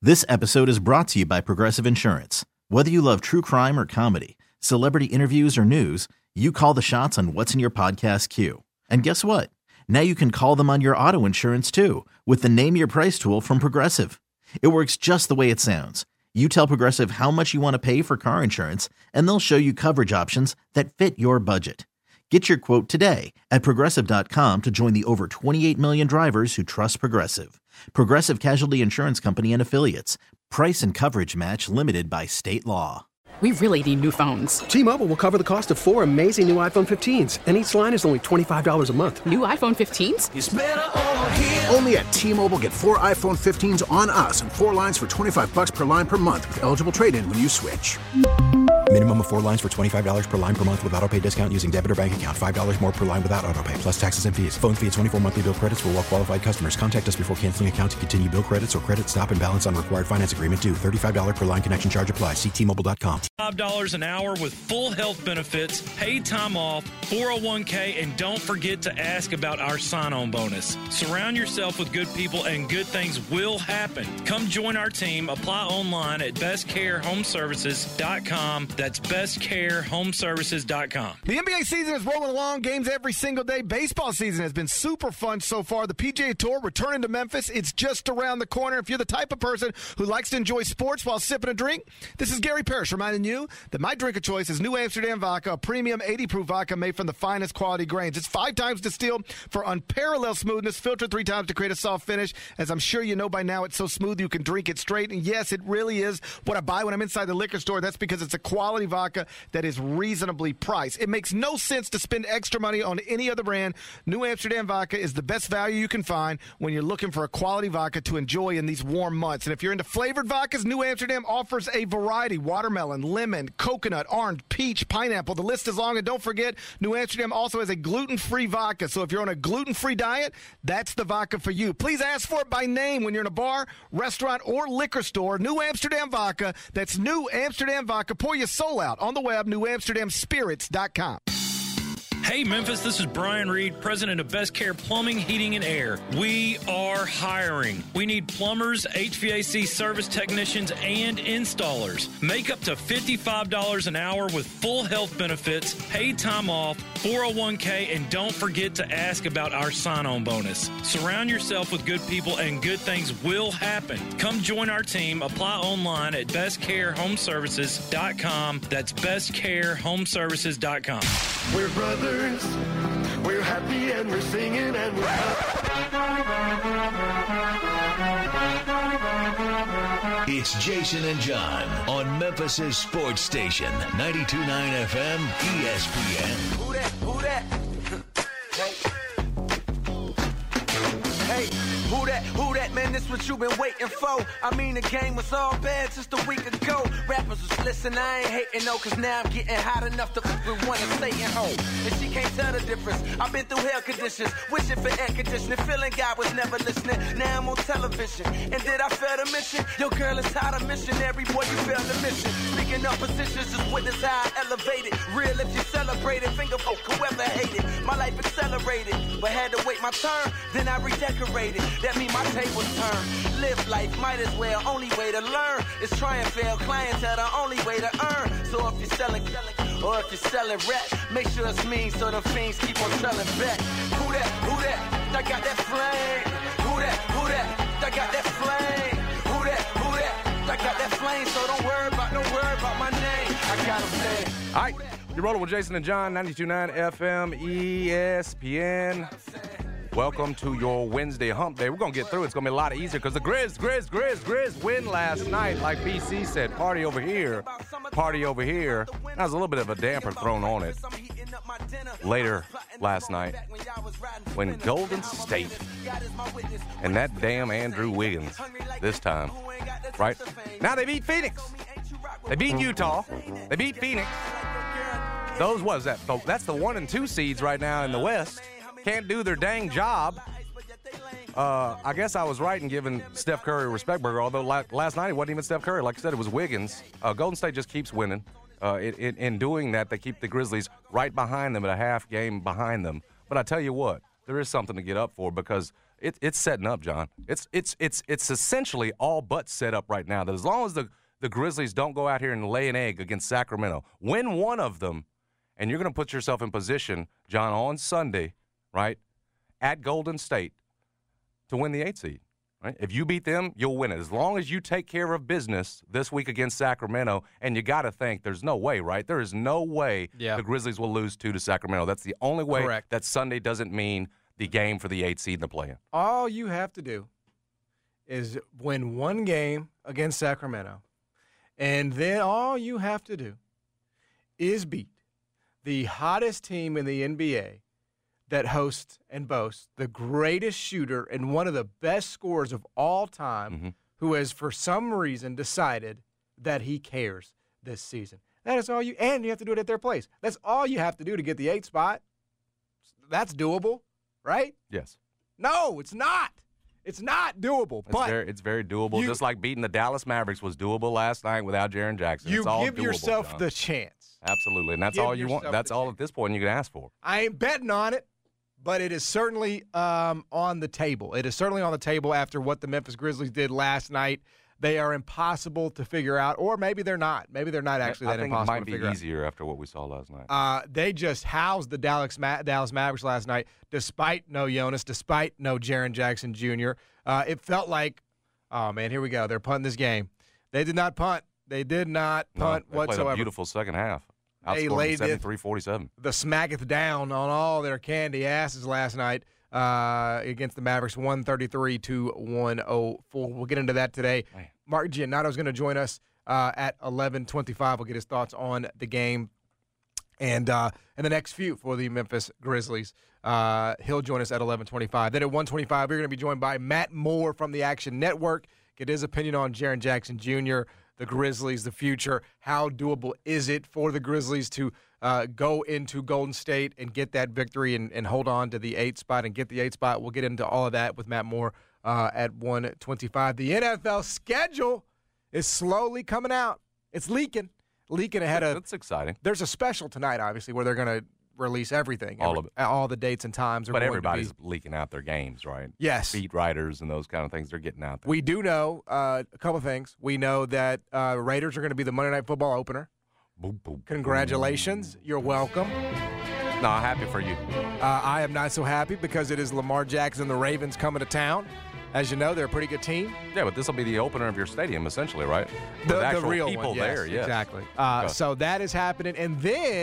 This episode is brought to you by Progressive Insurance. Whether you love true crime or comedy, celebrity interviews or news, you call the shots on what's in your podcast queue. And guess what? Now you can call them on your auto insurance too with the Name Your Price tool from Progressive. It works just the way it sounds. You tell Progressive how much you want to pay for car insurance, and they'll show you coverage options that fit your budget. Get your quote today at Progressive.com to join the over 28 million drivers who trust Progressive. Progressive Casualty Insurance Company and Affiliates. Price and coverage match limited by state law. We really need new phones. T-Mobile will cover the cost of 4 amazing new iPhone 15s, and each line is only $25 a month. New iPhone 15s? It's better over here. Only at T-Mobile, get 4 iPhone 15s on us and 4 lines for $25 per line per month with eligible trade-in when you switch. Minimum of 4 lines for $25 per line per month with autopay discount using debit or bank account. $5 more per line without autopay, plus taxes and fees. Phone fee at 24 monthly bill credits for well-qualified customers. Contact us before canceling account to continue bill credits or credit stop and balance on required finance agreement due. $35 per line connection charge applies. See T-Mobile.com. $5 an hour with full health benefits, paid time off, 401k, and don't forget to ask about our sign-on bonus. Surround yourself with good people and good things will happen. Come join our team. Apply online at bestcarehomeservices.com. That's bestcarehomeservices.com. The NBA season is rolling along, games every single day. Baseball season has been super fun so far. The PGA Tour returning to Memphis. It's just around the corner. If you're the type of person who likes to enjoy sports while sipping a drink, this is Gary Parrish reminding you that my drink of choice is New Amsterdam Vodka, a premium 80-proof vodka made from the finest quality grains. It's 5 times distilled for unparalleled smoothness, filtered 3 times to create a soft finish. As I'm sure you know by now, it's so smooth you can drink it straight. And yes, it really is what I buy when I'm inside the liquor store. That's because it's a quality vodka that is reasonably priced. It makes no sense to spend extra money on any other brand. New Amsterdam Vodka is the best value you can find when you're looking for a quality vodka to enjoy in these warm months. And if you're into flavored vodkas, New Amsterdam offers a variety: watermelon, lemon, coconut, orange, peach, pineapple. The list is long. And don't forget, New Amsterdam also has a gluten-free vodka. So if you're on a gluten-free diet, that's the vodka for you. Please ask for it by name when you're in a bar, restaurant, or liquor store. New Amsterdam Vodka. That's New Amsterdam Vodka. Pour your soul out on the web, newamsterdamspirits.com. Hey Memphis, this is Brian Reed, president of Best Care Plumbing, Heating, and Air. We are hiring. We need plumbers, HVAC service technicians, and installers. Make up to $55 an hour with full health benefits, paid time off, 401k, and don't forget to ask about our sign-on bonus. Surround yourself with good people and good things will happen. Come join our team. Apply online at bestcarehomeservices.com. That's bestcarehomeservices.com. We're brothers. We're happy and we're singing and we're It's Jason and John on Memphis' sports station, 92.9 FM ESPN. Who that? Who that? Hey, who that? Who that? Man, this what you been waiting for. I mean, the game was all bad just a week ago. Rappers was listening, I ain't hating no, cause now I'm getting hot enough to fuck with one and staying home. And she can't tell the difference. I've been through hell conditions, wishing for air conditioning, feeling God was never listening. Now I'm on television, and did I fail the mission? Your girl is hot, a missionary, boy, you failed the mission. Speaking of positions, just witness how I elevated. Real if you celebrated, finger poke, whoever hated. My life accelerated, but had to wait my turn, then I redecorated. That mean my tables turn. Live life, might as well, only way to learn is try and fail. Clientele, the only way to earn. So if you're selling, or if you're selling rap, make sure it's mean so the fiends keep on selling back. Who that? Who that? I got that flame. Who that? Who that? I got that flame. Who that? Who that? I got that flame. So don't worry about my name. I got a flame. All right, you're rolling with Jason and John, 92.9 FM ESPN. Welcome to your Wednesday hump day. We're going to get through it. It's going to be a lot easier because the Grizz win last night. Like BC said, party over here. There was a little bit of a damper thrown on it later last night when Golden State and that damn Andrew Wiggins this time, right? Now they beat Phoenix. They beat Utah. They beat Phoenix. Those was that. That's the 1 and 2 seeds right now in the West. Can't do their dang job. I guess I was right in giving Steph Curry a respect burger, although last night it wasn't even Steph Curry. Like I said, it was Wiggins. Golden State just keeps winning. In doing that, they keep the Grizzlies right behind them at a half game behind them. But I tell you what, there is something to get up for because it's setting up, John. It's essentially all but set up right now. That as long as the Grizzlies don't go out here and lay an egg against Sacramento, win one of them, and you're going to put yourself in position, John, on Sunday, right, at Golden State to win the 8th seed. Right? If you beat them, you'll win it. As long as you take care of business this week against Sacramento, and you got to think there's no way, right? There is no way the Grizzlies will lose 2 to Sacramento. That's the only way that Sunday doesn't mean the game for the 8th seed in the play-in. All you have to do is win one game against Sacramento, and then all you have to do is beat the hottest team in the NBA that hosts and boasts the greatest shooter and one of the best scorers of all time, who has for some reason decided that he cares this season. That is all you – and you have to do it at their place. That's all you have to do to get the 8th spot. That's doable, right? Yes. No, it's not. It's not doable. It's very doable. Just like beating the Dallas Mavericks was doable last night without Jaren Jackson. You it's all give doable, yourself John. the chance. Absolutely, and that's all you want. That's all at this point you can ask for. I ain't betting on it, but it is certainly on the table. It is certainly on the table after what the Memphis Grizzlies did last night. They are impossible to figure out, or maybe they're not. Maybe they're not actually that impossible to figure out. I think it might be easier after what we saw last night. They just housed the Dallas Mavericks last night, despite no Jonas, despite no Jaren Jackson Jr. It felt like, oh, man, here we go. They're punting this game. They did not punt. They did not punt whatsoever. Played a beautiful second half. They laid 73-47. The smacketh down on all their candy asses last night against the Mavericks, 133-104. We'll get into that today. Man. Mark Giannotto is going to join us at 11:25. We'll get his thoughts on the game and the next few for the Memphis Grizzlies. He'll join us at 11:25. Then at 1:25, we're going to be joined by Matt Moore from the Action Network. Get his opinion on Jaren Jackson Jr., the Grizzlies, the future. How doable is it for the Grizzlies to go into Golden State and get that victory and hold on to the 8th spot and get the 8th spot? We'll get into all of that with Matt Moore at 1:25. The NFL schedule is slowly coming out. It's leaking ahead of – That's exciting. There's a special tonight, obviously, where they're going to release everything. All of it. All the dates and times. But everybody's leaking out their games, right? Yes. Beat writers and those kind of things, they're getting out there. We do know a couple things. We know that Raiders are going to be the Monday Night Football opener. Boom, boom, Congratulations. You're welcome. No, I'm happy for you. I am not so happy because it is Lamar Jackson and the Ravens coming to town. As you know, they're a pretty good team. Yeah, but this will be the opener of your stadium, essentially, right? The actual real people one, there, yes. Exactly. So that is happening. And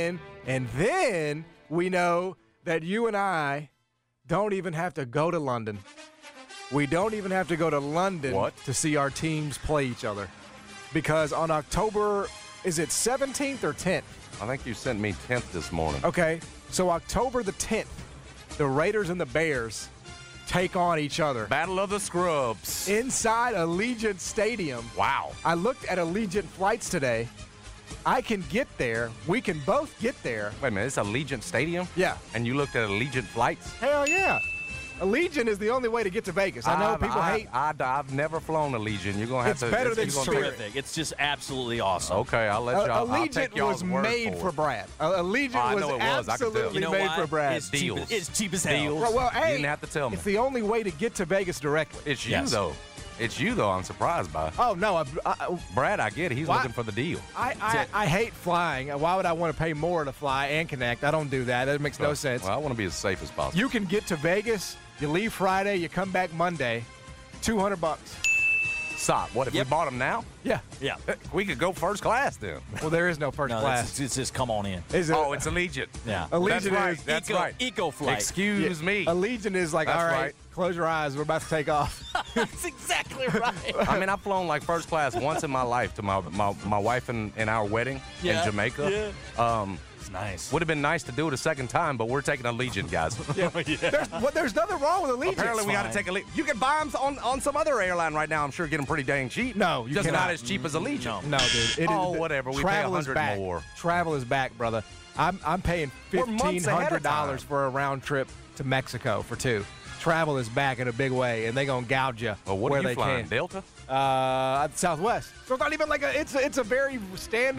then we know that you and I don't even have to go to London. We don't even have to go to London to see our teams play each other. Because on October, is it 17th or 10th? I think you sent me 10th this morning. Okay. So October the 10th, the Raiders and the Bears take on each other. Battle of the Scrubs. Inside Allegiant Stadium. Wow. I looked at Allegiant flights today. I can get there. We can both get there. Wait a minute, it's Allegiant Stadium? Yeah. And you looked at Allegiant flights? Hell yeah. Allegiant is the only way to get to Vegas. I know people hate. I've never flown Allegiant. You're gonna have to. It's better than It's terrific. It's just absolutely awesome. Okay, I'll let y'all. Allegiant was made for Brad. Allegiant was absolutely made for Brad. It's cheap as hell. Deals. Well, hey, you didn't have to tell me. It's the only way to get to Vegas directly. It's you though. It's you though. I'm surprised by. Oh no, Brad, I get it. He's looking for the deal. I hate flying. Why would I want to pay more to fly and connect? I don't do that. That makes no sense. Well, I want to be as safe as possible. You can get to Vegas. You leave Friday, you come back Monday, $200. Stop. What if we bought them now? Yeah. We could go first class then. Well, there is no first class. It's just come on in. Is it? Oh, it's Allegiant. Yeah. Allegiant That's right. Eco flight. Excuse me. Allegiant is like, That's all right. Close your eyes. We're about to take off. That's exactly right. I mean, I've flown like first class once in my life to my wife and our wedding in Jamaica. Yeah. It's nice. Would have been nice to do it a second time, but we're taking Allegiant, guys. There's nothing wrong with Allegiant. Apparently, we got to take Allegiant. You can buy them on some other airline right now. I'm sure get them pretty dang cheap. No, you just cannot. not as cheap as Allegiant. No, dude. Whatever. We pay Travel is $100 back. more. Travel is back, brother. I'm paying $1,500 for a round trip to Mexico for two. Travel is back in a big way, and they're going to gouge you what where are you they flying, can. Delta? Southwest. So it's not even like it's a very standard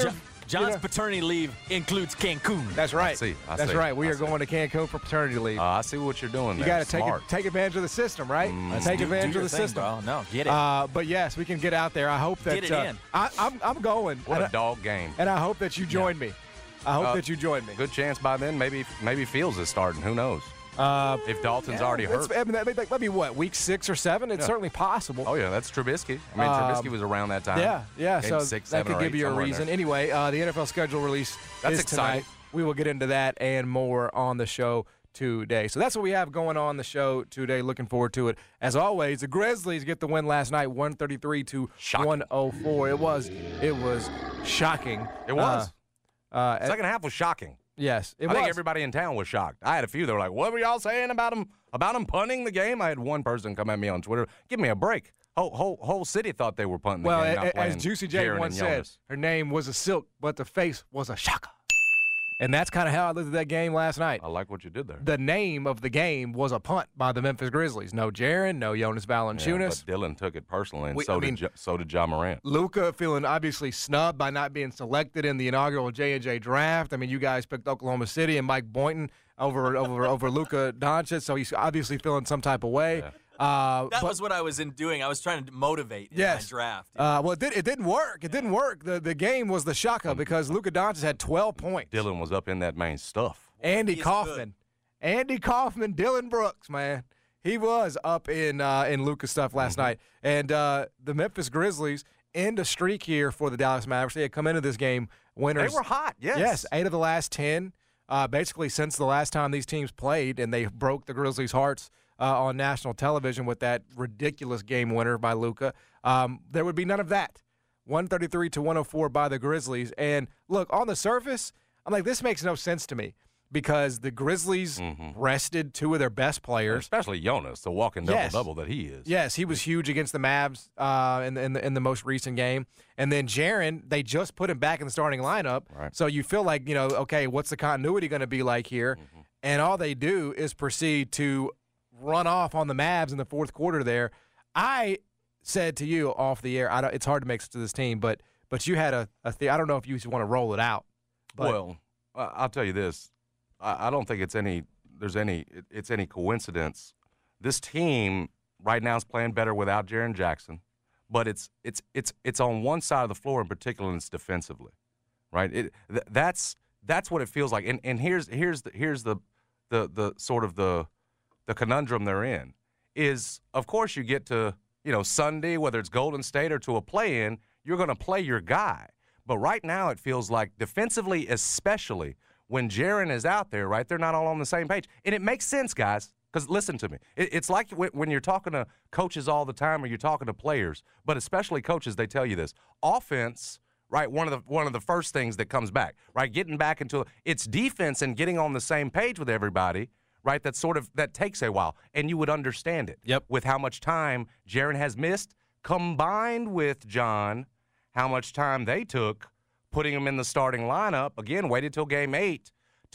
John's paternity leave includes Cancun. That's right. I That's see. right. We I are see. going to Cancun for paternity leave. I see what you're doing You there. got to take advantage of the system, right? Take advantage of the system. Bro. No, get it. But yes, we can get out there. I hope that Get it in. I'm going. What a dog game. And I hope that you join me. I hope that you join me. Good chance by then. Maybe Fields is starting. Who knows? If Dalton's already hurt. That be what, week 6 or 7? It's certainly possible. Oh, yeah, that's Trubisky. I mean, Trubisky was around that time. Yeah. Game So 6, that 7, could or give 8, you a somewhere in reason. there. Anyway, the NFL schedule release That's is exciting. tonight. We will get into that and more on the show today. So that's what we have going on the show today. Looking forward to it. As always, the Grizzlies get the win last night, 133 to 104. It was shocking. It was. Second half was shocking. Yes, I think everybody in town was shocked. I had a few that were like, "What were y'all saying about him punting the game?" I had one person come at me on Twitter, "Give me a break." Whole city thought they were punting the game. Not as playing Juicy J Jaren once and said, Jonas. her name was a silk, but the face was a shaka. And that's kind of how I looked at that game last night. I like what you did there. The name of the game was a punt by the Memphis Grizzlies. No Jaren, no Jonas Valanciunas. But Dylan took it personally, and so did Ja Morant. Luka feeling obviously snubbed by not being selected in the inaugural J&J draft. I mean, you guys picked Oklahoma City and Mike Boynton over Luka Doncic, so he's obviously feeling some type of way. Yeah. That was what I was doing. I was trying to motivate in my draft. Well, it didn't work. It didn't work. The game was the shaka because Luka Doncic had 12 points. Dylan was up in that main stuff. Andy Kaufman, Dylan Brooks, man. He was up in Luka's stuff last night. And the Memphis Grizzlies end a streak here for the Dallas Mavericks. They had come into this game winners. They were hot, yes. Yes, 8 of the last 10, basically since the last time these teams played, and they broke the Grizzlies' hearts on national television with that ridiculous game winner by Luka. There would be none of that. 133 to 104 by the Grizzlies. And look, on the surface, I'm like, this makes no sense to me because the Grizzlies rested 2 of their best players. Especially Jonas, the walking double-double that he is. Yes, he was huge against the Mavs in the most recent game. And then Jaren, they just put him back in the starting lineup. Right. So you feel like, okay, what's the continuity going to be like here? And all they do is proceed to run off on the Mavs in the fourth quarter there. I said to you off the air, it's hard to make sense to this team, but you had a I don't know if you want to roll it out. But Well, I'll tell you this. I don't think it's any coincidence. This team right now is playing better without Jaren Jackson, but it's on one side of the floor in particular, and it's defensively, right? That's what it feels like. And here's the sort of the conundrum they're in is, of course, you get to Sunday, whether it's Golden State or to a play-in, you're going to play your guy. But right now it feels like defensively, especially when Jaren is out there, right, they're not all on the same page. And it makes sense, guys, because listen to me. It's like when you're talking to coaches all the time or you're talking to players, but especially coaches, they tell you this. Offense, right, one of the first things that comes back, right, getting back into it's defense and getting on the same page with everybody, right, that takes a while. And you would understand it. Yep. With how much time Jaren has missed, combined with, John, how much time they took putting him in the starting lineup, again, waited till game 8,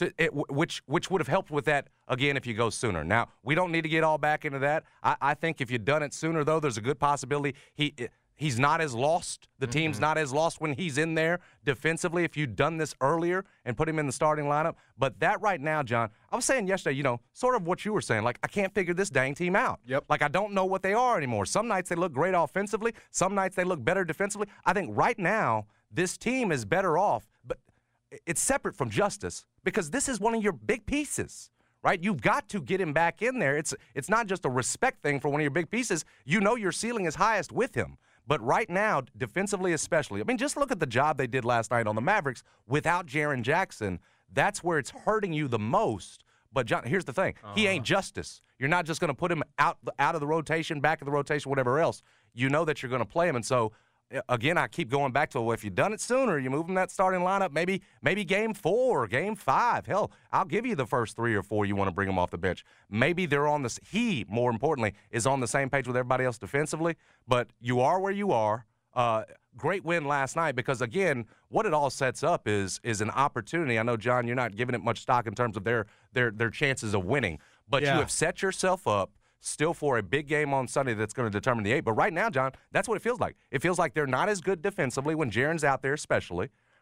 which would have helped with that, again, if you go sooner. Now, we don't need to get all back into that. I think if you'd done it sooner, though, there's a good possibility he's not as lost. The team's not as lost when he's in there defensively if you'd done this earlier and put him in the starting lineup. But that right now, John, I was saying yesterday, sort of what you were saying, like I can't figure this dang team out. Yep. Like I don't know what they are anymore. Some nights they look great offensively. Some nights they look better defensively. I think right now this team is better off, but it's separate from Justice because this is one of your big pieces. Right, you've got to get him back in there. It's not just a respect thing for one of your big pieces. Your ceiling is highest with him. But right now, defensively especially, I mean, just look at the job they did last night on the Mavericks without Jaren Jackson. That's where it's hurting you the most. But, John, here's the thing. He ain't Justice. You're not just going to put him out of the rotation, back of the rotation, whatever else. You know that you're going to play him. And so, again, I keep going back to, well, if you'd done it sooner, you move him that starting lineup, maybe game 4 or game 5. Hell, I'll give you the first 3 or 4 you want to bring him off the bench. Maybe they're on this. He, more importantly, is on the same page with everybody else defensively. But you are where you are. Great win last night because, again, what it all sets up is an opportunity. I know, John, you're not giving it much stock in terms of their chances of winning. But you have set yourself up still for a big game on Sunday that's going to determine the 8. But right now, John, that's what it feels like. It feels like they're not as good defensively when Jaren's out there especially,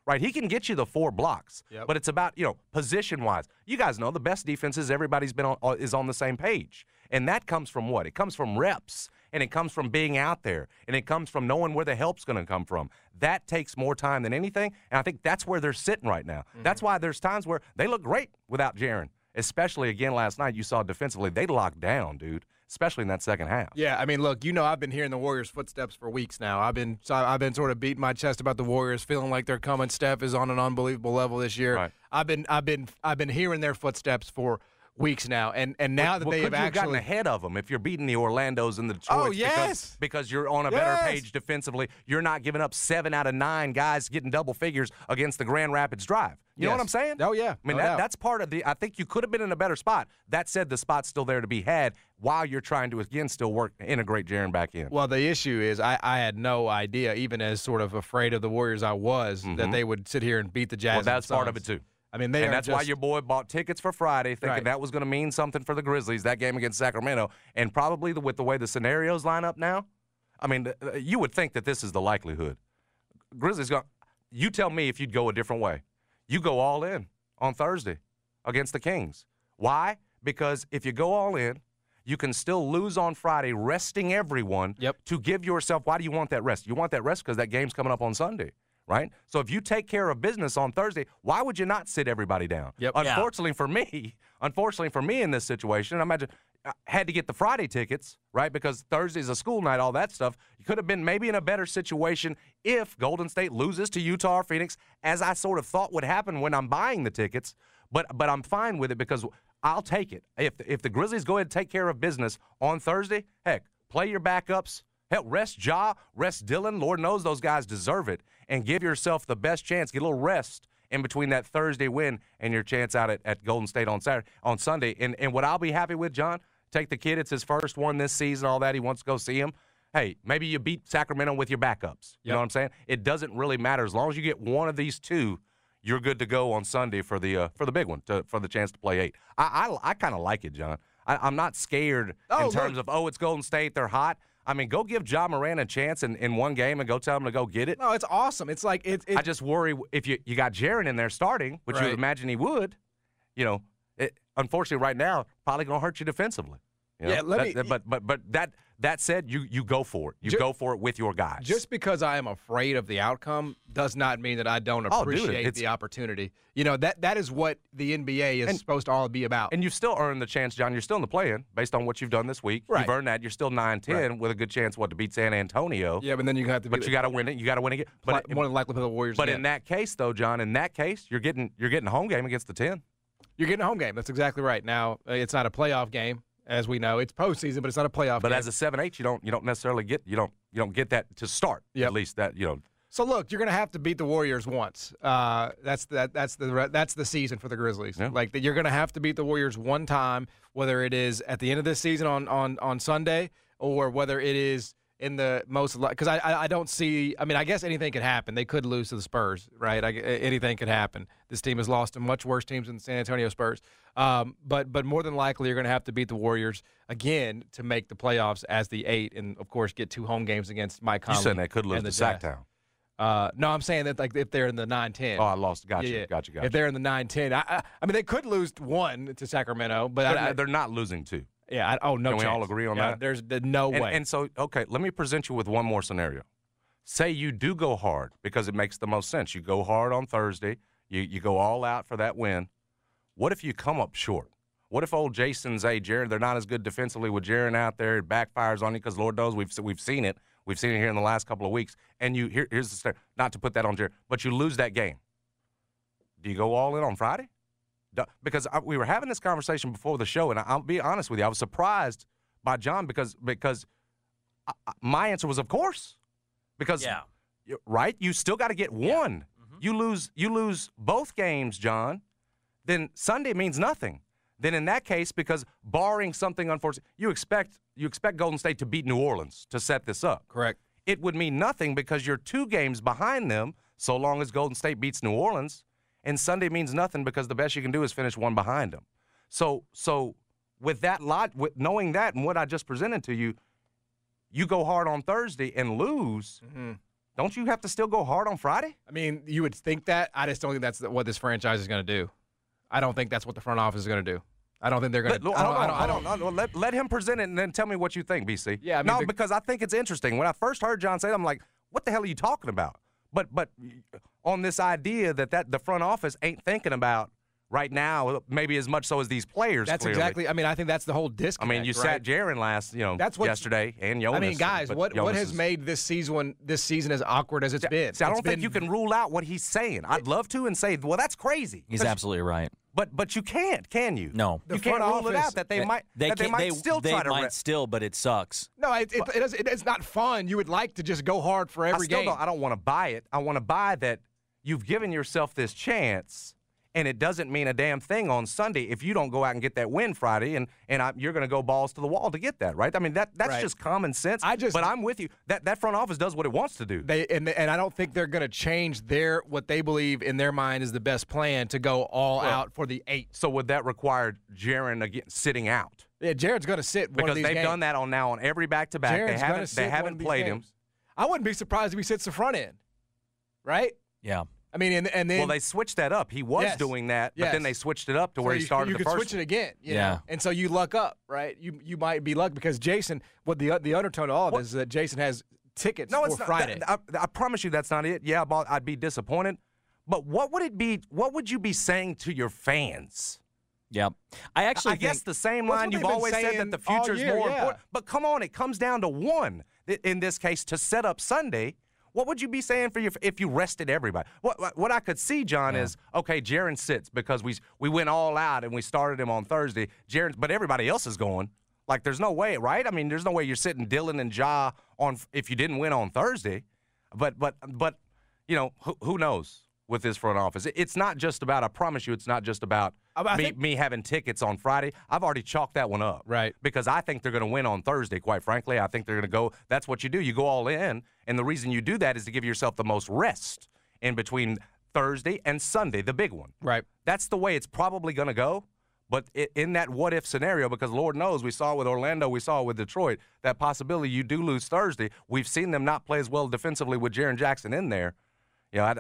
right? He can get you the 4 blocks, Yep. but it's about, position-wise. You guys know the best defenses, everybody's been is on the same page. And that comes from what? It comes from reps, and it comes from being out there, and it comes from knowing where the help's going to come from. That takes more time than anything, and I think that's where they're sitting right now. Mm-hmm. That's why there's times where they look great without Jaren, especially, again, last night you saw defensively. They locked down, dude, especially in that second half. Yeah, I mean, look, I've been hearing the Warriors' footsteps for weeks now. I've been sort of beating my chest about the Warriors, feeling like they're coming. Steph is on an unbelievable level this year. Right. I've been hearing their footsteps for weeks now, and now that they have actually gotten ahead of them, if you're beating the Orlandos and the Detroits, Oh, yes. because you're on a better page defensively, you're not giving up 7 out of 9 guys getting double figures against the Grand Rapids Drive. You know what I'm saying? Oh, yeah. I mean, No doubt. that's part of I think you could have been in a better spot. That said, the spot's still there to be had while you're trying to, again, still integrate Jaren back in. Well, the issue is I had no idea, even as sort of afraid of the Warriors I was, that they would sit here and beat the Jazz. Well, that's and part of Suns. it, too. I mean, and that's why your boy bought tickets for Friday, thinking Right. that was going to mean something for the Grizzlies, that game against Sacramento. And probably with the way the scenarios line up now, I mean, you would think that this is the likelihood. Grizzlies, you tell me if you'd go a different way. You go all in on Thursday against the Kings. Why? Because if you go all in, you can still lose on Friday, resting everyone to give yourself – why do you want that rest? You want that rest because that game's coming up on Sunday. Right? So if you take care of business on Thursday, why would you not sit everybody down? Yep. Unfortunately for me in this situation, I imagine I had to get the Friday tickets, right? Because Thursday's a school night, all that stuff. You could have been maybe in a better situation if Golden State loses to Utah or Phoenix, as I sort of thought would happen when I'm buying the tickets. But I'm fine with it because I'll take it. If the Grizzlies go ahead and take care of business on Thursday, heck, play your backups. Hell, rest Ja, rest Dillon. Lord knows those guys deserve it. And give yourself the best chance. Get a little rest in between that Thursday win and your chance out at Golden State on Sunday. And what I'll be happy with, John, take the kid. It's his first one this season, all that. He wants to go see him. Hey, maybe you beat Sacramento with your backups. You know what I'm saying? It doesn't really matter. As long as you get one of these two, you're good to go on Sunday for the big one, for the chance to play 8. I kind of like it, John. I'm not scared in terms of, it's Golden State, they're hot. I mean, go give Ja Morant a chance in one game and go tell him to go get it. No, it's awesome. It's like I just worry if you got Jaren in there starting, which you would imagine he would. Unfortunately, right now, probably going to hurt you defensively. You know? But that said, you go for it. You go for it with your guys. Just because I am afraid of the outcome does not mean that I don't appreciate the opportunity. That is what the NBA is supposed to all be about. And you've still earned the chance, John. You're still in the play-in based on what you've done this week. Right. You've earned that. You're still 9-10 with a good chance, to beat San Antonio. Yeah, but then you have to. But you got to win it. You got to win it. But more than likely for the Warriors. But in that case, though, John, you're getting a home game against the 10. You're getting a home game. That's exactly right. Now, it's not a playoff game. As we know, it's postseason, but it's not a playoff game. But as a 7-8, you don't necessarily get you don't get that to start. At least that So look, you're going to have to beat the Warriors once. That's the season for the Grizzlies. Yeah. Like you're going to have to beat the Warriors one time, whether it is at the end of this season on Sunday or whether it is in the most, because I don't see. I mean, I guess anything could happen. They could lose to the Spurs, right? Anything could happen. This team has lost to much worse teams than the San Antonio Spurs. But more than likely, you're going to have to beat the Warriors again to make the playoffs as the 8, and of course get 2 home games against Mike Conley. You said they could lose to Sacktown. No, I'm saying that if they're in the 9-10. Oh, I lost. Gotcha. Yeah. Gotcha. If they're in the 9-10, I mean they could lose 1 to Sacramento, but they're not losing 2. Yeah. No Can chance. we all agree on that? There's no way. And so, okay, let me present you with one more scenario. Say you do go hard because it makes the most sense. You go hard on Thursday. You go all out for that win. What if you come up short? What if old Jason's, Jared, they're not as good defensively with Jaren out there. It backfires on you because Lord knows we've seen it. We've seen it here in the last couple of weeks. And here's the story. Not to put that on Jared, but you lose that game. Do you go all in on Friday? Because we were having this conversation before the show, and I'll be honest with you, I was surprised by John because my answer was, of course. Because, right, you still got to get one. Mm-hmm. You lose both games, John, then Sunday means nothing. Then in that case, because barring something unfortunate, you expect Golden State to beat New Orleans to set this up. Correct. It would mean nothing because you're 2 games behind them so long as Golden State beats New Orleans. And Sunday means nothing because the best you can do is finish 1 behind them. So with that with knowing that and what I just presented to you, you go hard on Thursday and lose, don't you have to still go hard on Friday? I mean, you would think that. I just don't think that's what this franchise is going to do. I don't think that's what the front office is going to do. I don't think they're going to. Let him present it and then tell me what you think, BC. Yeah, I mean, because I think it's interesting. When I first heard John say it, I'm like, what the hell are you talking about? But on this idea that the front office ain't thinking about right now, maybe as much so as these players. That's clearly. exactly. I mean, I think that's the whole disconnect. I mean, you sat Jaron yesterday and Jonas. I mean, guys, what has made this season as awkward as it's been? See, I don't think you can rule out what he's saying. I'd love to and say, well, that's crazy. He's absolutely right. But you can't, can you? No, you can't rule it out that they might. They might still try to. They might still, but it sucks. No, it's not fun. You would like to just go hard for every game. I don't want to buy it. I want to buy that you've given yourself this chance. And it doesn't mean a damn thing on Sunday if you don't go out and get that win Friday, and you're going to go balls to the wall to get that, right? I mean, that's right. Just common sense. But I'm with you. That front office does what it wants to do. And I don't think they're going to change what they believe in their mind is the best plan to go all out for the 8. So would that require Jaron again sitting out? Yeah, Jared's going to sit one of these games. Because they've done that on every back-to-back. They haven't played him. I wouldn't be surprised if he sits the front end, right? Yeah. I mean, and then they switched that up. He was doing that, but then they switched it up to where he started the first. You could switch it again, you know? And so you luck up, right? You might be lucky because Jason. What the undertone of all of this is that Jason has tickets for Friday. I promise you, that's not it. Yeah, I'd be disappointed. But what would it be? What would you be saying to your fans? Yeah, I guess the same line you've always said that the future is more important. But come on, it comes down to one in this case to set up Sunday. What would you be saying if you rested everybody? What I could see, John, is, okay, Jaron sits because we went all out and we started him on Thursday. But everybody else is going. Like, there's no way, right? I mean, there's no way you're sitting Dylan and Ja on if you didn't win on Thursday. But you know, who knows with this front office? It's not just about, I promise you, it's not just about me having tickets on Friday. I've already chalked that one up. Right. Because I think they're going to win on Thursday, quite frankly. I think they're going to go. That's what you do. You go all in. And the reason you do that is to give yourself the most rest in between Thursday and Sunday, the big one. Right. That's the way it's probably going to go. But in that what-if scenario, because Lord knows we saw it with Orlando, we saw it with Detroit, that possibility you do lose Thursday. We've seen them not play as well defensively with Jaren Jackson in there. You know,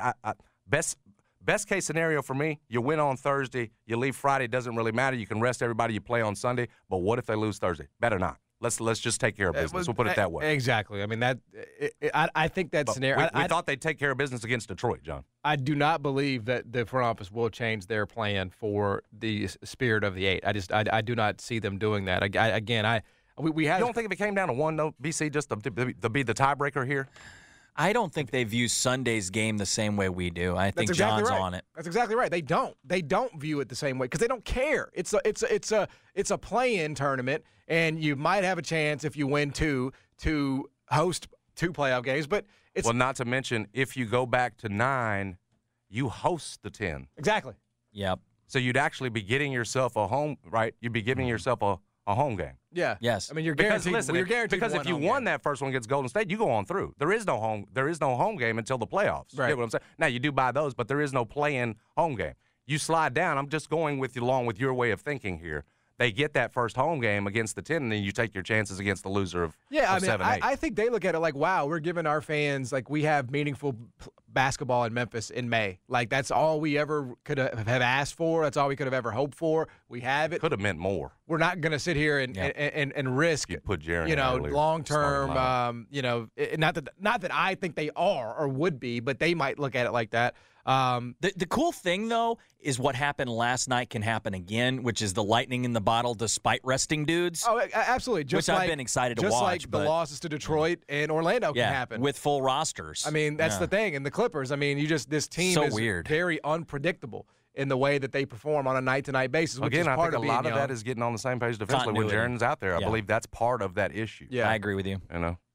best case scenario for me, you win on Thursday, you leave Friday, doesn't really matter. You can rest everybody, you play on Sunday. But what if they lose Thursday? Better not. Let's just take care of business. We'll put it that way. Exactly. I mean, I think that scenario. We thought they'd take care of business against Detroit, John. I do not believe that the front office will change their plan for the spirit of the 8. I do not see them doing that. We have. You don't think if it came down to one, though, BC, just to be the tiebreaker here? I don't think they view Sunday's game the same way we do. I think John's on it. That's exactly right. They don't view it the same way because they don't care. It's a play-in tournament, and you might have a chance if you win 2 to host 2 playoff games. But it's not to mention if you go back to 9, you host the 10. Exactly. Yep. So you'd actually be getting yourself a home, right? You'd be giving yourself a home game. Yeah. Yes. I mean, you're guaranteed. Because if you won that first one against Golden State, you go on through. There is no home game until the playoffs. Right. You get what I'm saying? Now you do buy those, but there is no play-in home game. You slide down. I'm just going along with your way of thinking here. They get that first home game against the 10, and then you take your chances against the loser of 7-8. I think they look at it like, wow, we're giving our fans, like, we have meaningful basketball in Memphis in May. Like, that's all we ever could have asked for. That's all we could have ever hoped for. We have it. Could have meant more. We're not going to sit here and risk, you put Jaron long-term, not that I think they are or would be, but they might look at it like that. The cool thing, though, is what happened last night can happen again, which is the lightning in the bottle despite resting dudes. Oh, absolutely. Which I've been excited to watch. Just like the losses to Detroit and Orlando can happen. With full rosters. I mean, that's the thing. And the Clippers, I mean, this team is weird. Very unpredictable in the way that they perform on a night-to-night basis, which is I part think a lot of that is getting on the same page defensively when Jaren's out there. I believe that's part of that issue. Yeah, I agree with you. You know?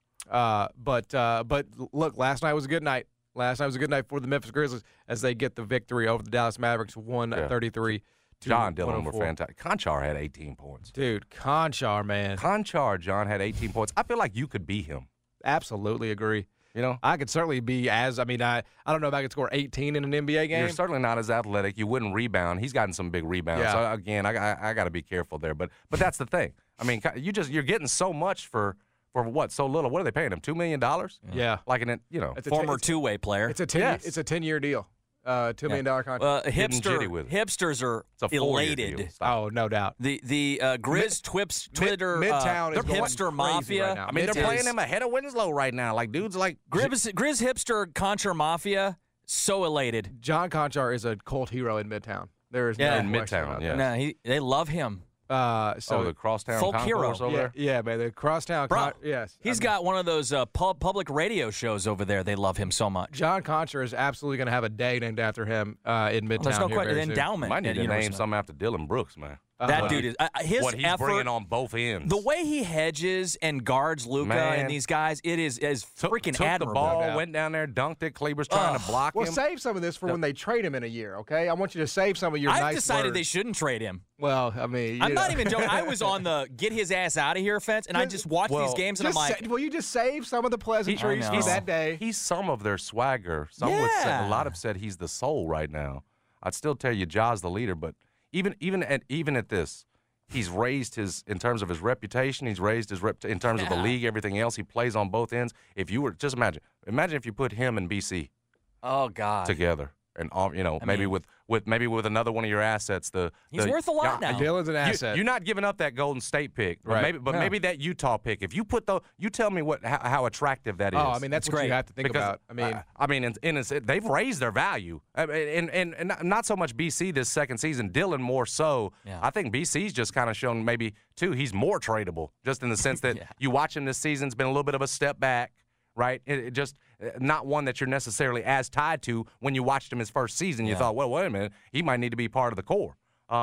But look, last night was a good night. Last night was a good night for the Memphis Grizzlies as they get the victory over the Dallas Mavericks, 133 to John Dillon were fantastic. Conchar had 18 points. Dude, Conchar, man. Conchar, John, had 18 points. I feel like you could be him. Absolutely agree. You know? I could certainly be I don't know if I could score 18 in an NBA game. You're certainly not as athletic. You wouldn't rebound. He's gotten some big rebounds. Yeah. So, again, I got to be careful there. But that's the thing. I mean, you're getting so much for for what? So little. What are they paying him? $2 million? Yeah. Like an former two-way player. It's a 10-year deal. $2 million contract. Hipsters are elated. Oh, no doubt. The Grizz Twitter Midtown is hipster mafia. right now. I mean, they're playing him ahead of Winslow right now. Like dudes like Grizz hipster Contra mafia. So elated. John Conchar is a cult hero in Midtown. There is in no question about Midtown. that. No, they love him. The Crosstown folk hero over there? Yeah, man, the Crosstown. Yes. He's got one of those public radio shows over there. They love him so much. John Conchar is absolutely going to have a day named after him in Midtown. There's no here question. very soon. Endowment. Might need to name something after Dylan Brooks, man. That dude is what he's effort, bringing on both ends. The way he hedges and guards Luka and these guys, it is freaking took admirable. the ball, went down there, dunked it. Kleber's trying to block him. Well, save some of this for when they trade him in a year, okay? I want you to save some of your I've decided words. they shouldn't trade him. Well, I mean, I'm not even joking. I was on the get his ass out of here fence, and I just watched these games, and I'm like, will you just save some of the pleasantries for that day? He's some of their swagger. Some would say, a lot have said he's the soul right now. I'd still tell you, Ja's the leader, but even at this, he's raised in terms of his reputation. He's raised his in terms of the league, everything else. He plays on both ends. If you were just imagine if you put him and BC, together, and maybe with another one of your assets. He's worth a lot now. Dylan's an asset. You're not giving up that Golden State pick, right? Maybe that Utah pick. If you put you tell me how attractive that is. Oh, I mean that's what you have to think about. I mean, they've raised their value, and not so much BC this second season. Dylan more so. Yeah. I think BC's just kind of shown maybe too. He's more tradable, just in the sense that you watch him this season's been a little bit of a step back. Right? It just not one that you're necessarily as tied to when you watched him his first season. You thought, well, wait a minute, he might need to be part of the core.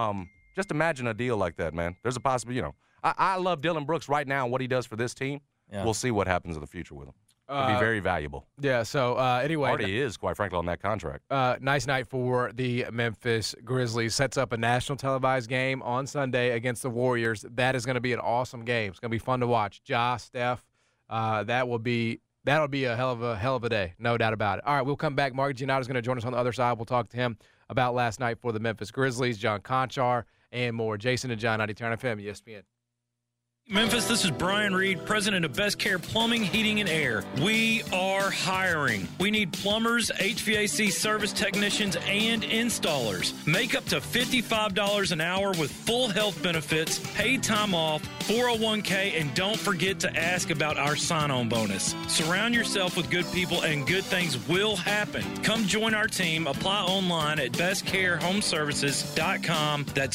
Just imagine a deal like that, man. There's a possibility, I love Dylan Brooks right now and what he does for this team. Yeah. We'll see what happens in the future with him. It'll be very valuable. Yeah, so anyway. Already is, quite frankly, on that contract. Nice night for the Memphis Grizzlies. Sets up a national televised game on Sunday against the Warriors. That is going to be an awesome game. It's going to be fun to watch. Ja, Steph, that'll be a hell of a day, no doubt about it. All right, we'll come back. Mark Giannotto is going to join us on the other side. We'll talk to him about last night for the Memphis Grizzlies, John Conchar, and more. Jason and John, 92.9 FM, ESPN. Memphis, this is Brian Reed, president of Best Care Plumbing, Heating, and Air. We are hiring. We need plumbers, HVAC service technicians, and installers. Make up to $55 an hour with full health benefits, paid time off, 401k, and don't forget to ask about our sign-on bonus. Surround yourself with good people, and good things will happen. Come join our team. Apply online at bestcarehomeservices.com. That's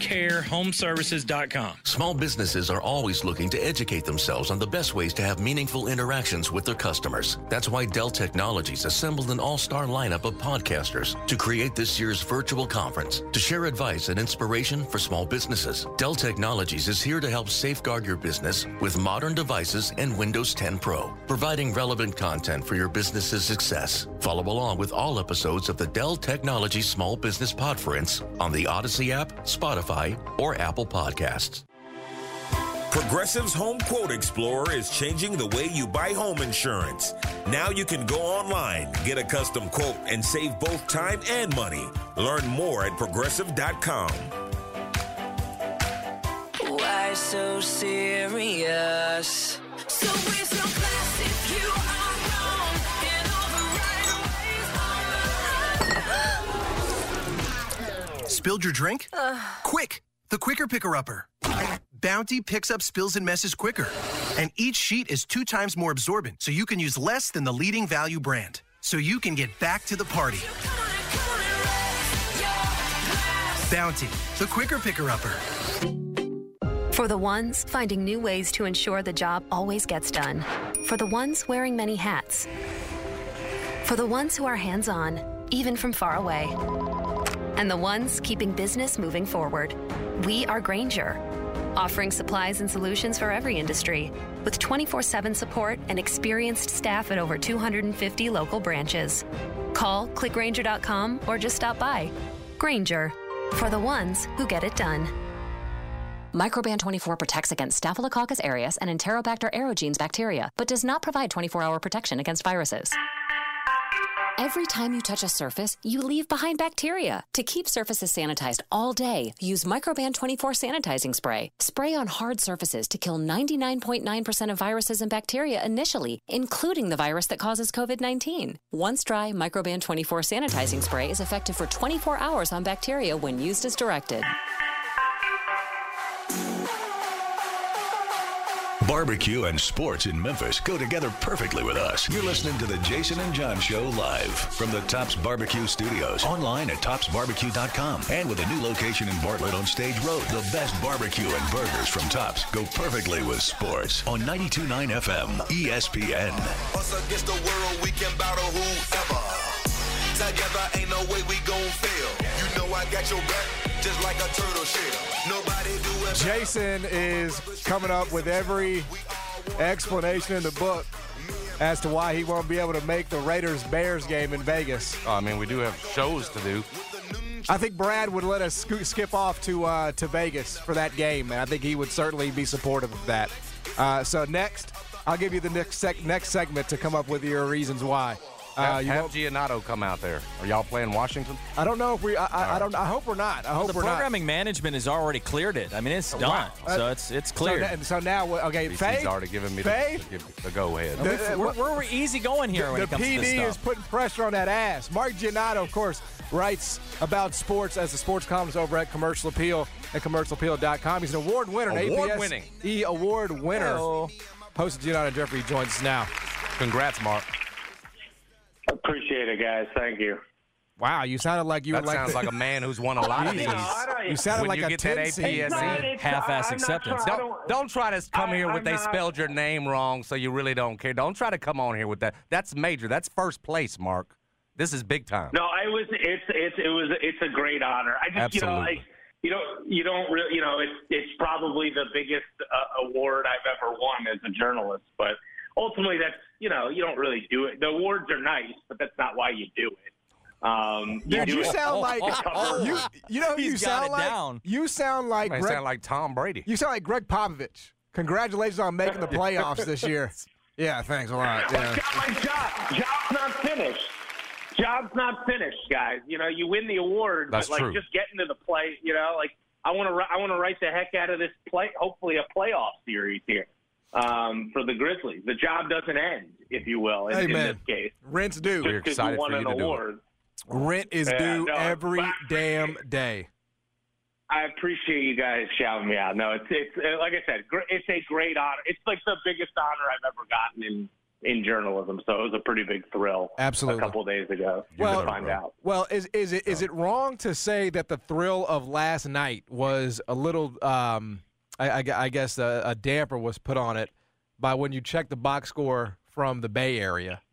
bestcarehomeservices.com. Small businesses are always looking to educate themselves on the best ways to have meaningful interactions with their customers. That's why Dell Technologies assembled an all-star lineup of podcasters to create this year's virtual conference to share advice and inspiration for small businesses. Dell Technologies is here to help safeguard your business with modern devices and Windows 10 Pro, providing relevant content for your business's success. Follow along with all episodes of the Dell Technologies Small Business Podference on the Odyssey app, Spotify, or Apple Podcasts. Progressive's Home Quote Explorer is changing the way you buy home insurance. Now you can go online, get a custom quote, and save both time and money. Learn more at Progressive.com. Why so serious? So waste your class if you are wrong and all the right ways. Spilled your drink? Quick! The Quicker Picker-Upper. Bounty picks up spills and messes quicker. And each sheet is 2 times more absorbent, so you can use less than the leading value brand. So you can get back to the party. Bounty, the Quicker Picker-Upper. For the ones finding new ways to ensure the job always gets done. For the ones wearing many hats. For the ones who are hands-on, even from far away. And the ones keeping business moving forward. We are Grainger, offering supplies and solutions for every industry, with 24/7 support and experienced staff at over 250 local branches. Call, clickgrainger.com, or just stop by. Grainger, for the ones who get it done. Microban 24 protects against Staphylococcus aureus and Enterobacter aerogenes bacteria, but does not provide 24-hour protection against viruses. Every time you touch a surface, you leave behind bacteria. To keep surfaces sanitized all day, use Microban 24 sanitizing spray. Spray on hard surfaces to kill 99.9% of viruses and bacteria initially, including the virus that causes COVID-19. Once dry, Microban 24 sanitizing spray is effective for 24 hours on bacteria when used as directed. Barbecue and sports in Memphis go together perfectly with us. You're listening to the Jason and John Show live from the Tops Barbecue Studios. Online at topsbarbecue.com. And with a new location in Bartlett on Stage Road. The best barbecue and burgers from Tops go perfectly with sports. On 92.9 FM, ESPN. Us against the world, we can battle whoever. Together ain't no way we gon' fail. You know I got your back. Just like a turtle shell. Nobody do it. Jason is coming up with every explanation in the book as to why he won't be able to make the Raiders-Bears game in Vegas. I mean, we do have shows to do. I think Brad would let us skip off to Vegas for that game, and I think he would certainly be supportive of that. So next, I'll give you the next segment to come up with your reasons why. Have Giannotto come out there. Are y'all playing Washington? I don't know if we. I hope we're not. I hope the we're not. programming management has already cleared it. I mean, it's done. So it's cleared. So now, okay, He's already given me the go ahead. We're easy going here when it comes to this stuff. The PD is putting pressure on that ass. Mark Giannotto, of course, writes about sports as a sports columnist over at Commercial Appeal at commercialappeal.com. He's an award winner, Award-winning. award winner. Host of Giannotto Jeffrey joins us now. Congrats, Mark. Appreciate it, guys. Thank you. Wow, you sounded like you were like sounds like a man who's won a lot of these. You sounded when like you a get that APSE half-ass acceptance. Don't try to come here with they spelled your name wrong, so you really don't care. Don't try to come on here with that. That's major. That's first place, Mark. This is big time. No, it's a great honor. I just Absolutely. you don't really it's probably the biggest award I've ever won as a journalist, but ultimately that's you don't really do it. The awards are nice, but that's not why you do it. You sound like Tom Brady. You sound like Greg Popovich. Congratulations on making the playoffs this year. Yeah, thanks a lot. Yeah. Job's not finished. Job's not finished, guys. You win the award, That's but true. Just getting to the play. I want to write the heck out of this hopefully a playoff series here. For the Grizzlies. The job doesn't end, if you will, in this case. Rent's due. We're excited for you to do it. Rent is due every damn day. I appreciate you guys shouting me out. No, it's like I said, it's a great honor. It's like the biggest honor I've ever gotten in journalism. So it was a pretty big thrill. Absolutely. A couple of days ago to find out. Well, is it wrong to say that the thrill of last night was a little I guess a damper was put on it by when you check the box score from the Bay Area?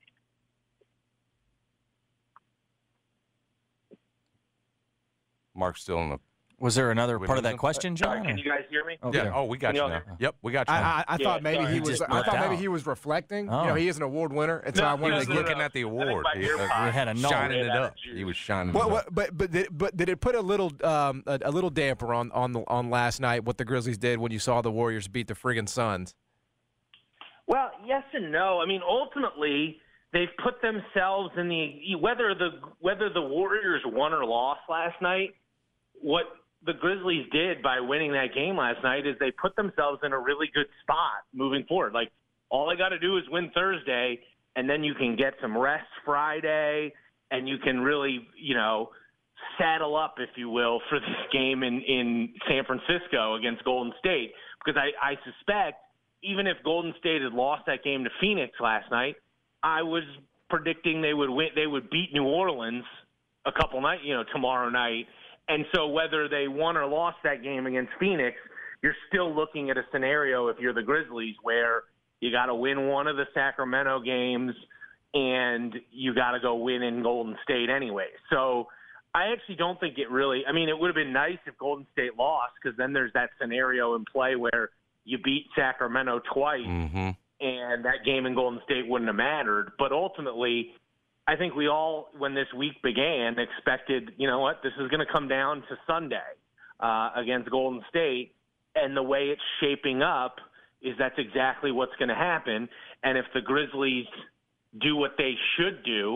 Mark's still in the. Was there another part of that question, John? Can you guys hear me? Okay. Yeah. Oh, we got you now. Yep, we got you. I thought maybe he was. I thought maybe he was reflecting. Oh. He is an award winner, and so I wanted to get looking at the award. We had a shining it up. He was shining it up. But did it put a little damper on last night? What the Grizzlies did when you saw the Warriors beat the friggin' Suns? Well, yes and no. I mean, ultimately, they've put themselves in the whether the Warriors won or lost last night. What the Grizzlies did by winning that game last night is they put themselves in a really good spot moving forward. Like, all they got to do is win Thursday, and then you can get some rest Friday, and you can really, saddle up, if you will, for this game in San Francisco against Golden State. Because I suspect even if Golden State had lost that game to Phoenix last night, I was predicting they would win. They would beat New Orleans tomorrow night. And so whether they won or lost that game against Phoenix, you're still looking at a scenario, if you're the Grizzlies, where you got to win one of the Sacramento games and you got to go win in Golden State anyway. So I actually don't think it really – I mean, it would have been nice if Golden State lost, because then there's that scenario in play where you beat Sacramento twice and that game in Golden State wouldn't have mattered. But ultimately – I think we all, when this week began, expected, this is going to come down to Sunday against Golden State. And the way it's shaping up is that's exactly what's going to happen. And if the Grizzlies do what they should do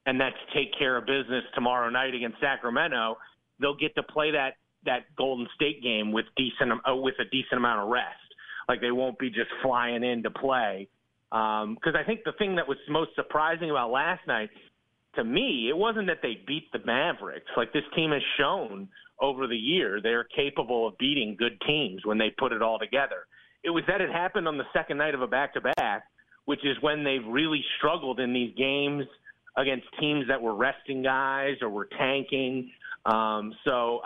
and that's take care of business tomorrow night against Sacramento, they'll get to play that Golden State game with a decent amount of rest. Like, they won't be just flying in to play. Because I think the thing that was most surprising about last night, to me, it wasn't that they beat the Mavericks. Like, this team has shown over the year they're capable of beating good teams when they put it all together. It was that it happened on the second night of a back-to-back, which is when they've really struggled in these games against teams that were resting guys or were tanking. So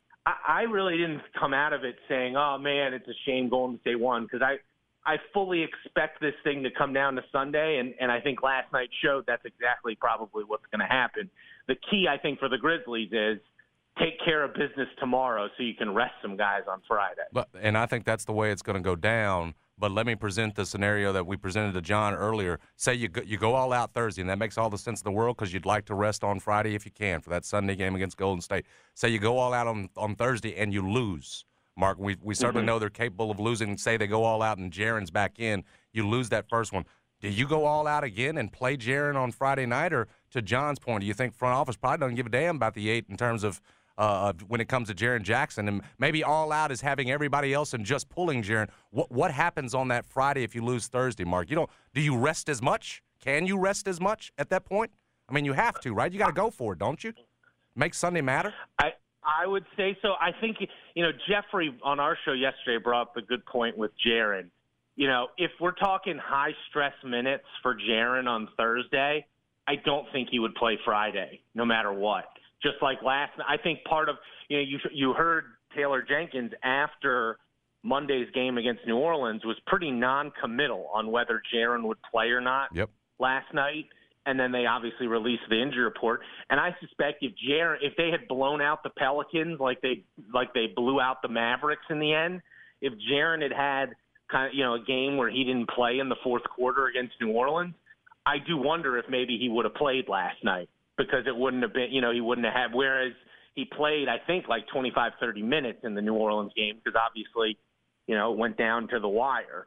I really didn't come out of it saying, oh, man, it's a shame Golden State won, because I fully expect this thing to come down to Sunday, and I think last night showed that's exactly probably what's going to happen. The key, I think, for the Grizzlies is take care of business tomorrow so you can rest some guys on Friday. And I think that's the way it's going to go down. But let me present the scenario that we presented to John earlier. Say you go all out Thursday, and that makes all the sense in the world because you'd like to rest on Friday if you can for that Sunday game against Golden State. Say you go all out on Thursday and you lose. Mark, we certainly know they're capable of losing. Say they go all out and Jaren's back in. You lose that first one. Do you go all out again and play Jaren on Friday night? Or to John's point, do you think front office probably doesn't give a damn about the 8 in terms of when it comes to Jaren Jackson, and maybe all out is having everybody else and just pulling Jaren? What happens on that Friday if you lose Thursday, Mark? Do you rest as much? Can you rest as much at that point? I mean, you have to, right? You got to go for it, don't you? Make Sunday matter? I would say so. I think, Jeffrey on our show yesterday brought up a good point with Jaren. If we're talking high-stress minutes for Jaren on Thursday, I don't think he would play Friday, no matter what. Just like last night, I think part of, you heard Taylor Jenkins after Monday's game against New Orleans was pretty non-committal on whether Jaren would play or not last night. And then they obviously released the injury report. And I suspect if they had blown out the Pelicans like they blew out the Mavericks in the end, if Jaren had a game where he didn't play in the fourth quarter against New Orleans, I do wonder if maybe he would have played last night. Because it wouldn't have been, he wouldn't have, whereas he played, I think, like 25, 30 minutes in the New Orleans game because obviously, it went down to the wire.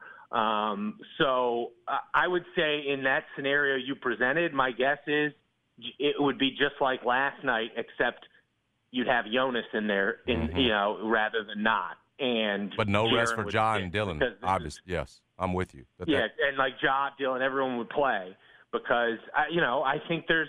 So I would say in that scenario you presented, my guess is it would be just like last night, except you'd have Jonas in there, rather than not. But no Jaren rest for Ja and Dillon, obviously. Yes, I'm with you. And like Ja, Dillon, everyone would play because, I think there's,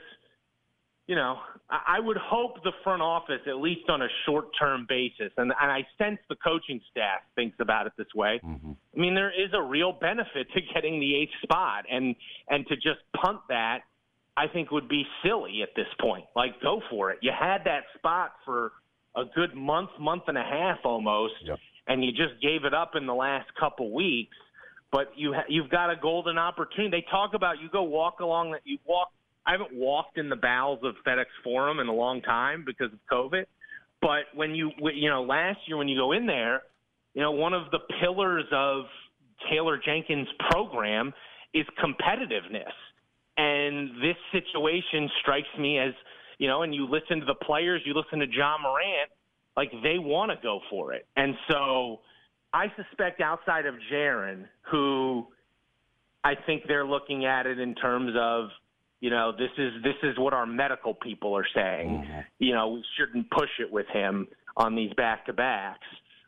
I would hope the front office, at least on a short-term basis, and I sense the coaching staff thinks about it this way. I mean, there is a real benefit to getting the 8th spot, and to just punt that, I think would be silly at this point. Like, go for it. You had that spot for a good month and a half almost, and you just gave it up in the last couple weeks. But you've got a golden opportunity. They talk about you go walk along that you walk. I haven't walked in the bowels of FedEx Forum in a long time because of COVID. But when last year when you go in there, one of the pillars of Taylor Jenkins' program is competitiveness. And this situation strikes me as, and you listen to the players, you listen to John Morant, like they want to go for it. And so I suspect outside of Jaren, who I think they're looking at it in terms of, this is what our medical people are saying. We shouldn't push it with him on these back-to-backs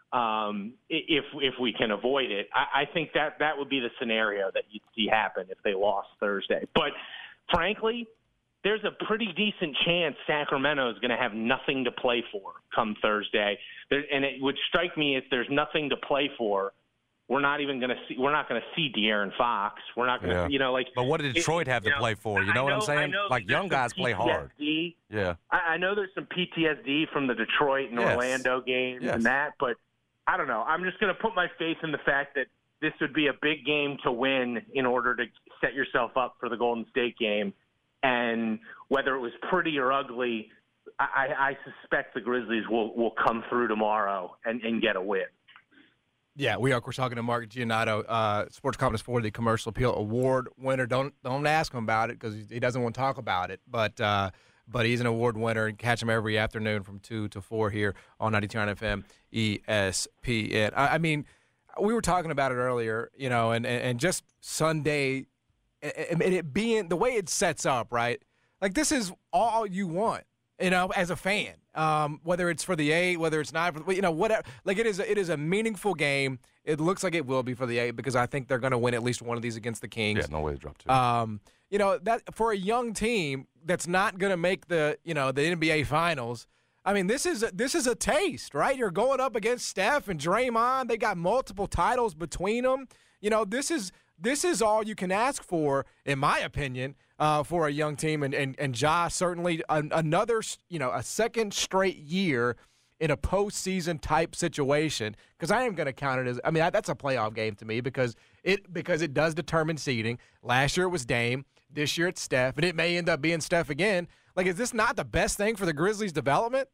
if we can avoid it. I think that would be the scenario that you'd see happen if they lost Thursday. But frankly, there's a pretty decent chance Sacramento is going to have nothing to play for come Thursday. And it would strike me if there's nothing to play for, we're not going to see De'Aaron Fox. We're not going to, But what did Detroit have to play for? You know what I'm saying? Like, young guys play hard. Yeah. I know there's some PTSD from the Detroit and Orlando games and that, but I don't know. I'm just going to put my faith in the fact that this would be a big game to win in order to set yourself up for the Golden State game. And whether it was pretty or ugly, I suspect the Grizzlies will come through tomorrow and get a win. Yeah, we are. We're talking to Mark Giannotto, Sports Competence for the Commercial Appeal Award winner. Don't ask him about it because he doesn't want to talk about it. But he's an award winner, and catch him every afternoon from 2 to 4 here on 92.9 FM ESPN. I mean, we were talking about it earlier, and just Sunday, and it being the way it sets up, right? Like, this is all you want, as a fan. Whether it's for the 8, whether it's not, whatever. Like, it is a meaningful game. It looks like it will be for the 8 because I think they're going to win at least one of these against the Kings. Yeah, no way to drop 2. That for a young team that's not going to make the NBA Finals. I mean, this is a taste, right? You're going up against Steph and Draymond. They got multiple titles between them. This is all you can ask for, in my opinion, for a young team. And Ja, certainly another, a second straight year in a postseason type situation. Because I am going to count it as, that's a playoff game to me because it does determine seeding. Last year it was Dame. This year it's Steph, and it may end up being Steph again. Like, is this not the best thing for the Grizzlies' development?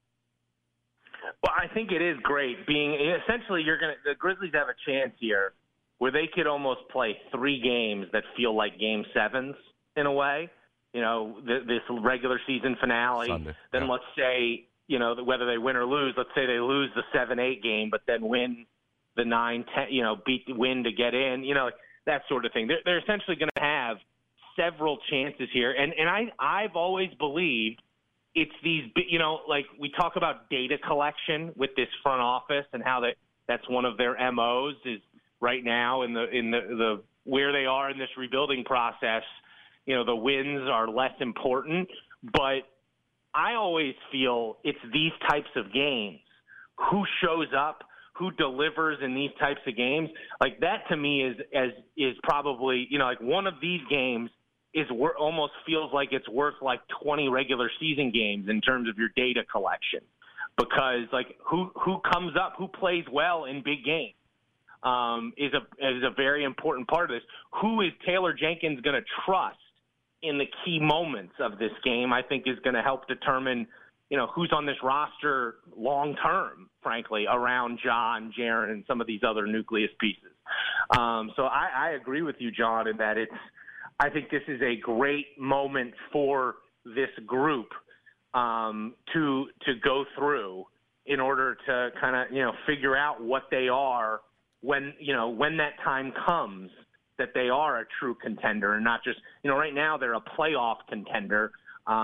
Well, I think it is great. Essentially, the Grizzlies have a chance here where they could almost play 3 games that feel like Game 7s in a way. This regular season finale. Sunday. Then let's say, whether they win or lose. Let's say they lose the 7-8 game, but then win the 9-10. Win to get in. That sort of thing. They're essentially going to have several chances here, and I've always believed it's these, like we talk about data collection with this front office and how that's one of their MOs is right now in the where they are in this rebuilding process. The wins are less important, but I always feel it's these types of games. Who shows up, who delivers in these types of games, like that to me is probably like one of these games almost feels like it's worth like 20 regular season games in terms of your data collection, because like who comes up, who plays well in big games is a very important part of this. Who is Taylor Jenkins going to trust in the key moments of this game? I think is going to help determine who's on this roster long term, frankly, around John, Jaren, and some of these other nucleus pieces. So I agree with you, John, in that I think this is a great moment for this group to go through in order to kind of figure out what they are when that time comes, that they are a true contender and not just right now they're a playoff contender,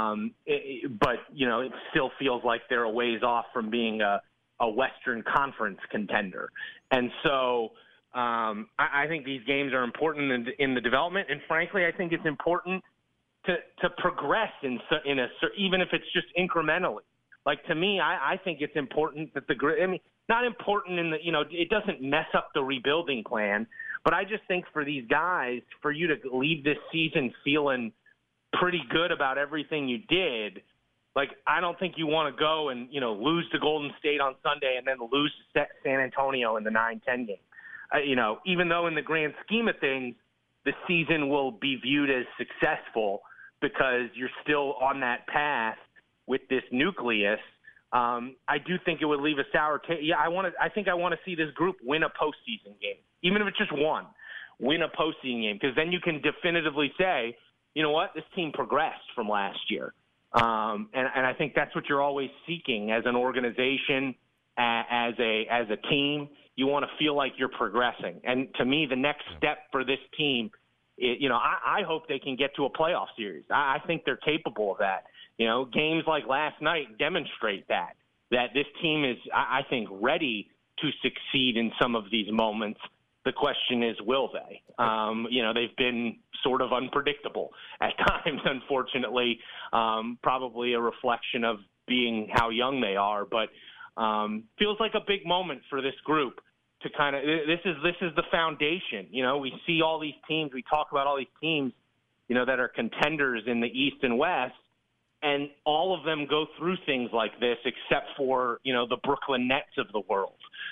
but it still feels like they're a ways off from being a Western Conference contender, and so. I think these games are important in the development, and frankly, I think it's important to progress even if it's just incrementally. Like to me, I think it's important that not important in the it doesn't mess up the rebuilding plan, but I just think for these guys, for you to leave this season feeling pretty good about everything you did. Like, I don't think you want to go and lose to Golden State on Sunday and then lose to San Antonio in the 9-10 game. Even though in the grand scheme of things, the season will be viewed as successful because you're still on that path with this nucleus, I do think it would leave a sour taste. Yeah, I think I want to see this group win a postseason game, even if it's just one. Win a postseason game, because then you can definitively say, you know what, this team progressed from last year. And I think that's what you're always seeking as an organization, as a team. You want to feel like you're progressing. And to me, the next step for this team, I hope they can get to a playoff series. I think they're capable of that. Games like last night demonstrate that this team is, I think, ready to succeed in some of these moments. The question is, will they? They've been sort of unpredictable at times, unfortunately, probably a reflection of being how young they are, but feels like a big moment for this group to kind of, this is the foundation. We see all these teams, we talk about all these teams, that are contenders in the East and West, and all of them go through things like this, except for, the Brooklyn Nets of the world,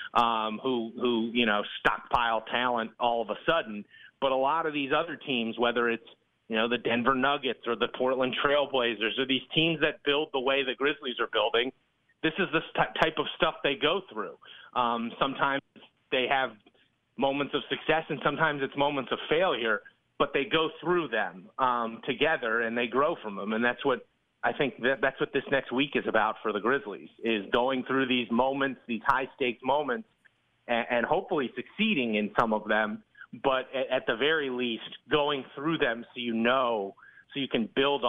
who stockpile talent all of a sudden. But a lot of these other teams, whether it's, the Denver Nuggets or the Portland Trailblazers, or these teams that build the way the Grizzlies are building, this is the type of stuff they go through. Sometimes they have moments of success, and sometimes it's moments of failure, but they go through them together, and they grow from them. And that's what I think that's what this next week is about for the Grizzlies, is going through these moments, these high-stakes moments, and hopefully succeeding in some of them, but at the very least going through them so you can build on it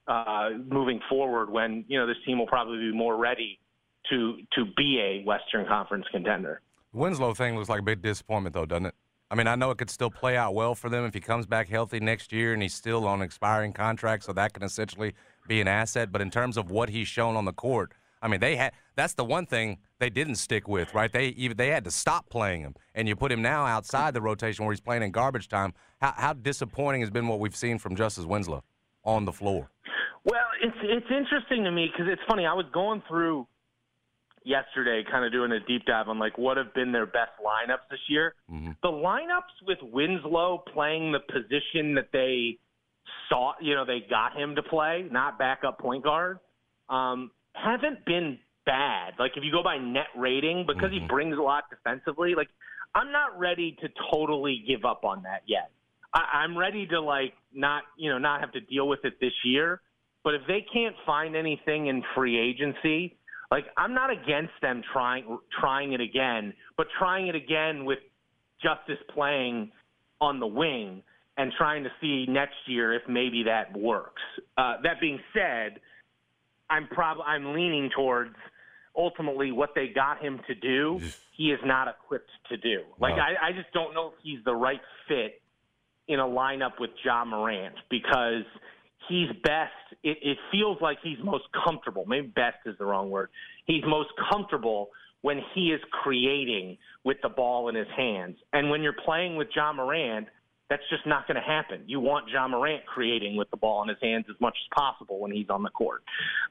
moving forward when, this team will probably be more ready to be a Western Conference contender. Winslow thing looks like a big disappointment, though, doesn't it? I mean, I know it could still play out well for them if he comes back healthy next year and he's still on an expiring contract, so that can essentially be an asset. But in terms of what he's shown on the court, I mean, that's the one thing they didn't stick with, right? They had to stop playing him, and you put him now outside the rotation where he's playing in garbage time. How disappointing has been what we've seen from Justice Winslow on the floor? Well, it's interesting to me because it's funny. I was going through yesterday kind of doing a deep dive on what have been their best lineups this year. Mm-hmm. The lineups with Winslow playing the position that they saw, they got him to play, not backup point guard, haven't been bad. If you go by net rating, because he brings a lot defensively, I'm not ready to totally give up on that yet. I'm ready to not have to deal with it this year. But if they can't find anything in free agency, I'm not against them trying it again, but trying it again with Justice playing on the wing and trying to see next year if maybe that works. That being said, I'm leaning towards ultimately what they got him to do. He is not equipped to do. I just don't know if he's the right fit in a lineup with Ja Morant because he's best. It feels like he's most comfortable. Maybe best is the wrong word. He's most comfortable when he is creating with the ball in his hands. And when you're playing with Ja Morant, that's just not going to happen. You want Ja Morant creating with the ball in his hands as much as possible when he's on the court.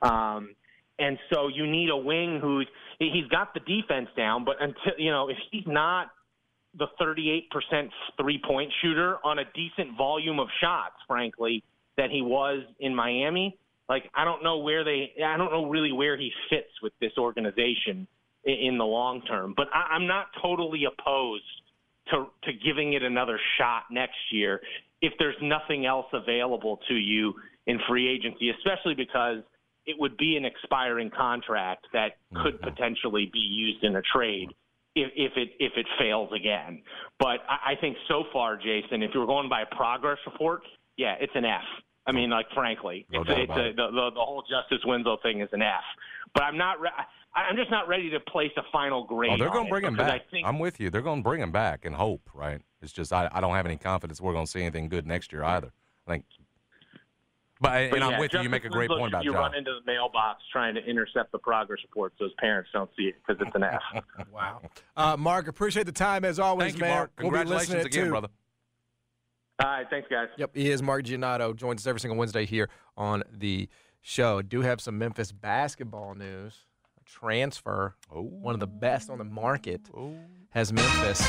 And so you need a wing he's got the defense down, but until if he's not the 38% three-point shooter on a decent volume of shots, frankly, that he was in Miami, I don't know really where he fits with this organization in the long term. But I'm not totally opposed to giving it another shot next year if there's nothing else available to you in free agency, especially because it would be an expiring contract that could potentially be used in a trade if it fails again. But I think so far, Jason, if you were going by a progress report, yeah, it's an F. I mean, frankly, the whole Justice Winslow thing is an F. But I'm just not ready to place a final grade. Oh, they're going to bring him back. I'm I'm with you. They're going to bring him back and hope, right? It's just I don't have any confidence we're going to see anything good next year either. I think. But I'm with you. You make a great point about you John. Run into the mailbox trying to intercept the progress report so his parents don't see it because it's an F. Wow. Mark, appreciate the time as always, Thank man. you, Mark. We'll Congratulations again, brother. All right, thanks, guys. Yep, he is Mark Giannotto. Joins us every single Wednesday here on the show. Do have some Memphis basketball news. A transfer, one of the best on the market, has Memphis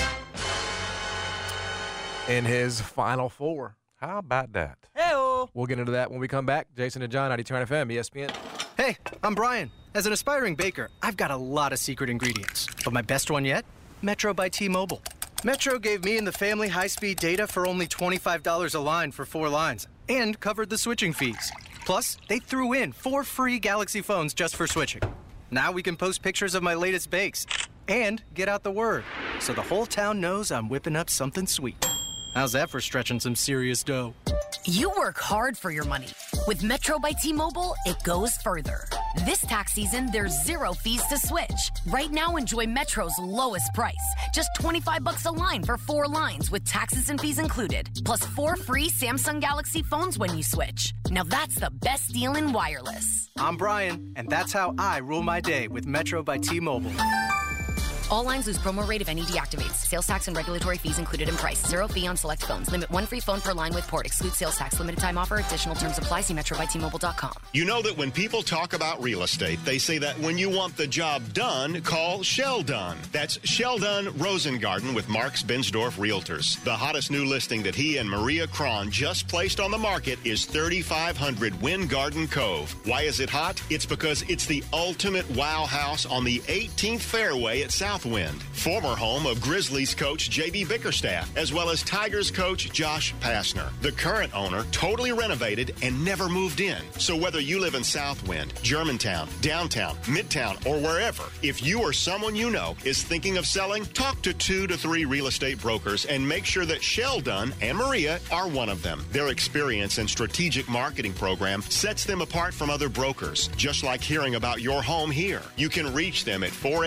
in his Final Four. How about that? Hey-o. We'll get into that when we come back. Jason and John, 92.9 FM, ESPN. Hey, I'm Brian. As an aspiring baker, I've got a lot of secret ingredients. But my best one yet? Metro by T-Mobile. Metro gave me and the family high-speed data for only $25 a line for 4 lines and covered the switching fees. Plus, they threw in 4 free Galaxy phones just for switching. Now we can post pictures of my latest bakes and get out the word so the whole town knows I'm whipping up something sweet. How's that for stretching some serious dough? You work hard for your money. With Metro by T-Mobile, it goes further. This tax season, there's 0 fees to switch. Right now, enjoy Metro's lowest price. Just $25 a line for 4 lines with taxes and fees included. Plus 4 free Samsung Galaxy phones when you switch. Now that's the best deal in wireless. I'm Brian, and that's how I rule my day with Metro by T-Mobile. All lines lose promo rate if any deactivates. Sales tax and regulatory fees included in price. 0 fee on select phones. Limit 1 free phone per line with port. Exclude sales tax. Limited time offer. Additional terms apply. See metrobytmobile.com. You know that when people talk about real estate, they say that when you want the job done, call Sheldon. That's Sheldon Rosengarten with Marks Binsdorf Realtors. The hottest new listing that he and Maria Cron just placed on the market is 3500 Wind Garden Cove. Why is it hot? It's because it's the ultimate wow house on the 18th fairway at South Southwind, former home of Grizzlies coach J.B. Bickerstaff, as well as Tigers coach Josh Pastner. The current owner totally renovated and never moved in. So whether you live in Southwind, Germantown, downtown, midtown, or wherever, if you or someone you know is thinking of selling, talk to 2 to 3 real estate brokers and make sure that Sheldon and Maria are one of them. Their experience and strategic marketing program sets them apart from other brokers, just like hearing about your home here. You can reach them at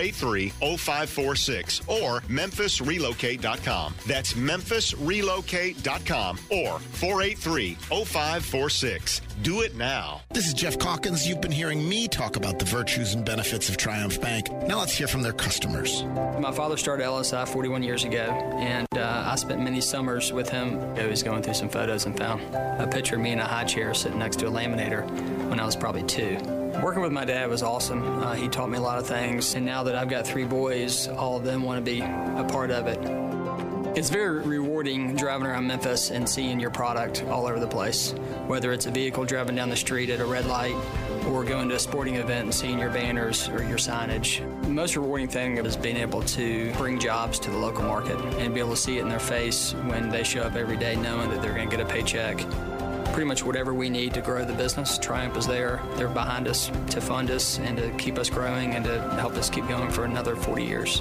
483-0546 or memphisrelocate.com. That's memphisrelocate.com or 483-0546. Do it now. This is Jeff Calkins. You've been hearing me talk about the virtues and benefits of Triumph Bank. Now let's hear from their customers. My father started LSI 41 years ago, and I spent many summers with him. I was going through some photos and found a picture of me in a high chair sitting next to a laminator when I was probably 2. Working with my dad was awesome. He taught me a lot of things, and now that I've got 3 boys, all of them want to be a part of it. It's very rewarding driving around Memphis and seeing your product all over the place, whether it's a vehicle driving down the street at a red light or going to a sporting event and seeing your banners or your signage. The most rewarding thing is being able to bring jobs to the local market and be able to see it in their face when they show up every day knowing that they're going to get a paycheck. Pretty much whatever we need to grow the business, Triumph is there. They're behind us to fund us and to keep us growing and to help us keep going for another 40 years.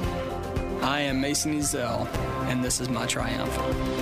I am Mason Ezell, and this is my Triumph.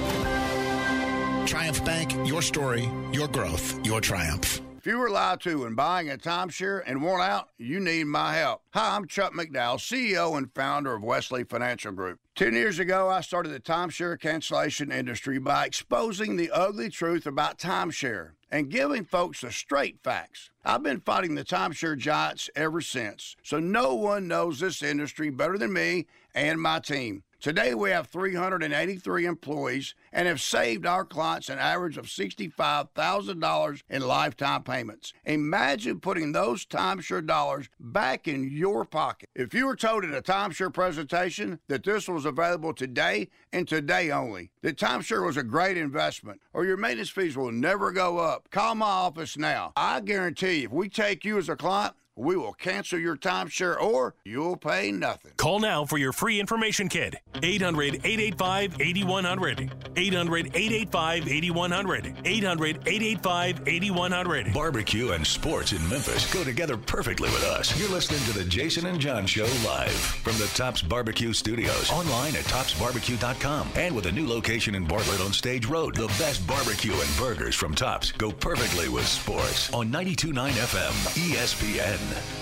Triumph Bank, your story, your growth, your triumph. If you were lied to when buying a timeshare and want out, you need my help. Hi, I'm Chuck McDowell, CEO and founder of Wesley Financial Group. 10 years ago, I started the timeshare cancellation industry by exposing the ugly truth about timeshare and giving folks the straight facts. I've been fighting the timeshare giants ever since, so no one knows this industry better than me and my team. Today, we have 383 employees and have saved our clients an average of $65,000 in lifetime payments. Imagine putting those timeshare dollars back in your pocket. If you were told at a timeshare presentation that this was available today and today only, that timeshare was a great investment, or your maintenance fees will never go up, call my office now. I guarantee you, if we take you as a client, we will cancel your timeshare or you'll pay nothing. Call now for your free information kit. 800-885-8100. 800-885-8100. 800-885-8100. Barbecue and sports in Memphis go together perfectly with us. You're listening to the Jason and John Show live from the Tops Barbecue Studios. Online at topsbarbecue.com. And with a new location in Bartlett on Stage Road, the best barbecue and burgers from Tops go perfectly with sports on 92.9 FM ESPN.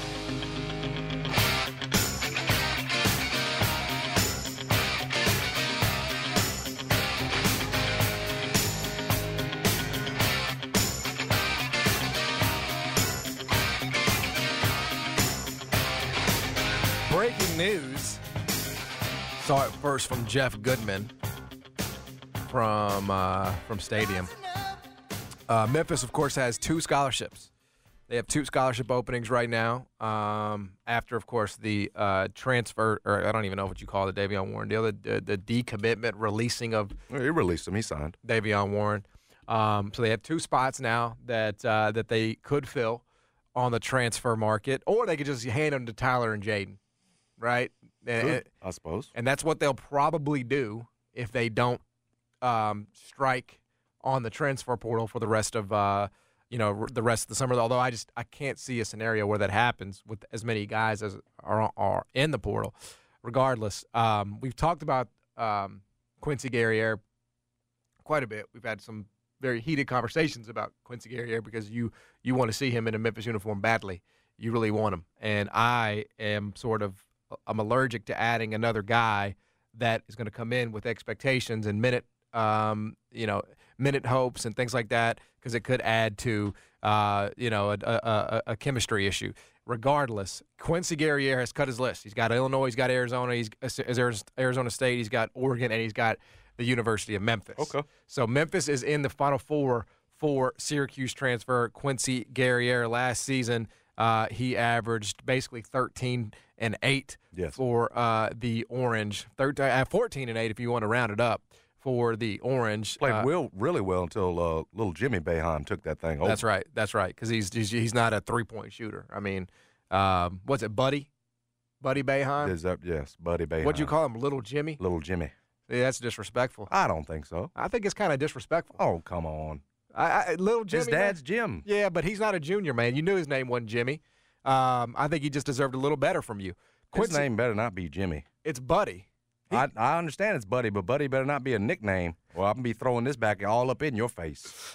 Breaking news. Saw it first from Jeff Goodman from Stadium. Memphis, of course, has 2 scholarships. They have 2 scholarship openings right now. After, of course, the transfer, or I don't even know what you call it, the Davion Warren deal, the decommitment releasing of. He released him. He signed Davion Warren. So they have 2 spots now that they could fill on the transfer market, or they could just hand them to Tyler and Jaden, right? I suppose. And that's what they'll probably do if they don't strike on the transfer portal for the rest of the rest of the summer. Although I can't see a scenario where that happens with as many guys as are in the portal. Regardless, we've talked about Quincy Guerriere quite a bit. We've had some very heated conversations about Quincy Guerriere because you want to see him in a Memphis uniform badly. You really want him. And I'm allergic to adding another guy that is going to come in with expectations and minute hopes and things like that, because it could add to a chemistry issue. Regardless, Quincy Guerriere has cut his list. He's got Illinois, he's got Arizona, he's Arizona State, he's got Oregon, and he's got the University of Memphis. Okay. So Memphis is in the Final Four for Syracuse transfer Quincy Guerriere. Last season, he averaged basically 13 and 8 for the Orange. 14 and 8 if you want to round it up for the Orange. Played really well until little Jimmy Boeheim took that thing over. That's right, because he's not a 3-point shooter. I mean, what's it, Buddy? Buddy Boeheim? Yes, Buddy Boeheim. What'd you call him, Little Jimmy? Little Jimmy. Yeah, that's disrespectful. I don't think so. I think it's kind of disrespectful. Oh, come on. Little Jimmy. His dad's Jim. Yeah, but he's not a junior, man. You knew his name wasn't Jimmy. I think he just deserved a little better from you. His name better not be Jimmy. It's Buddy. I understand it's Buddy, but Buddy better not be a nickname. Well, I'm going to be throwing this back all up in your face.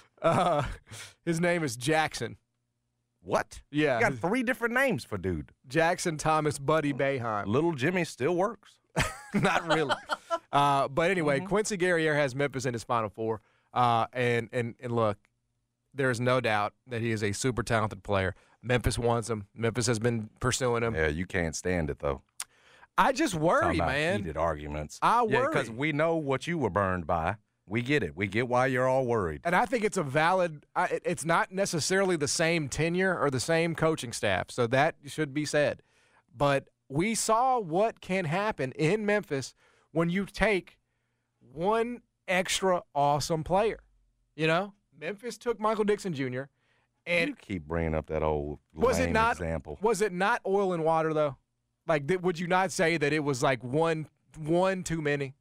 His name is Jackson. What? Yeah. You got 3 different names for dude. Jackson Thomas Buddy Boeheim. Little Jimmy still works. Not really. But anyway, Quincy Guerriere has Memphis in his Final Four. And look, there's no doubt that he is a super talented player. Memphis wants him. Memphis has been pursuing him. Yeah, you can't stand it, though. I just worry, Talking about man. Heated arguments. I worry. Yeah, because we know what you were burned by. We get it. We get why you're all worried. And I think it's a valid it's not necessarily the same tenure or the same coaching staff, so that should be said. But we saw what can happen in Memphis when you take one extra awesome player. You know, Memphis took Michael Dixon Jr. and you keep bringing up that old example. Was it not oil and water though? Like, would you not say that it was like one too many?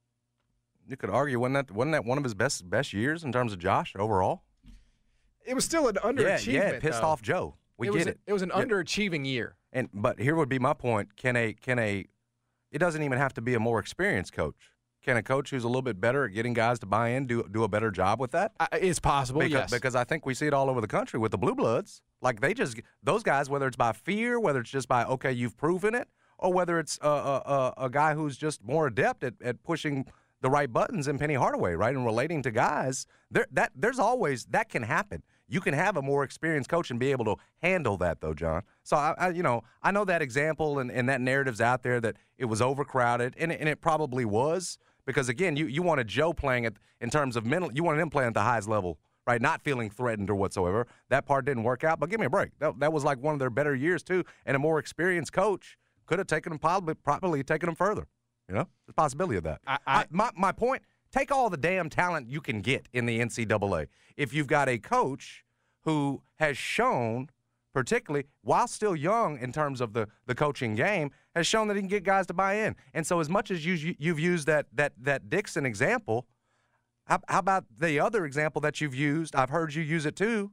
You could argue, wasn't that one of his best years in terms of Josh overall? It was still an underachievement. Yeah, it pissed off Joe. We get it. It was an underachieving year. But here would be my point: it doesn't even have to be a more experienced coach. Can a coach who's a little bit better at getting guys to buy in do a better job with that? It's possible, yes. Because I think we see it all over the country with the Blue Bloods. Like those guys, whether it's by fear, whether it's just by okay, you've proven it, or whether it's a guy who's just more adept at pushing the right buttons than Penny Hardaway, right, and relating to guys. There's always that can happen. You can have a more experienced coach and be able to handle that, though, John. So I know that example and that narrative's out there that it was overcrowded, and it probably was because again, you wanted Joe playing in terms of mental. You wanted him playing at the highest level, right, not feeling threatened or whatsoever. That part didn't work out, but give me a break. That was like one of their better years too, and a more experienced coach could have taken them probably taken them further. You know, there's a possibility of that. My point, take all the damn talent you can get in the NCAA. If you've got a coach who has shown, particularly while still young in terms of the coaching game, has shown that he can get guys to buy in. And so as much as you've used that Dixon example, how about the other example that you've used, I've heard you use it too,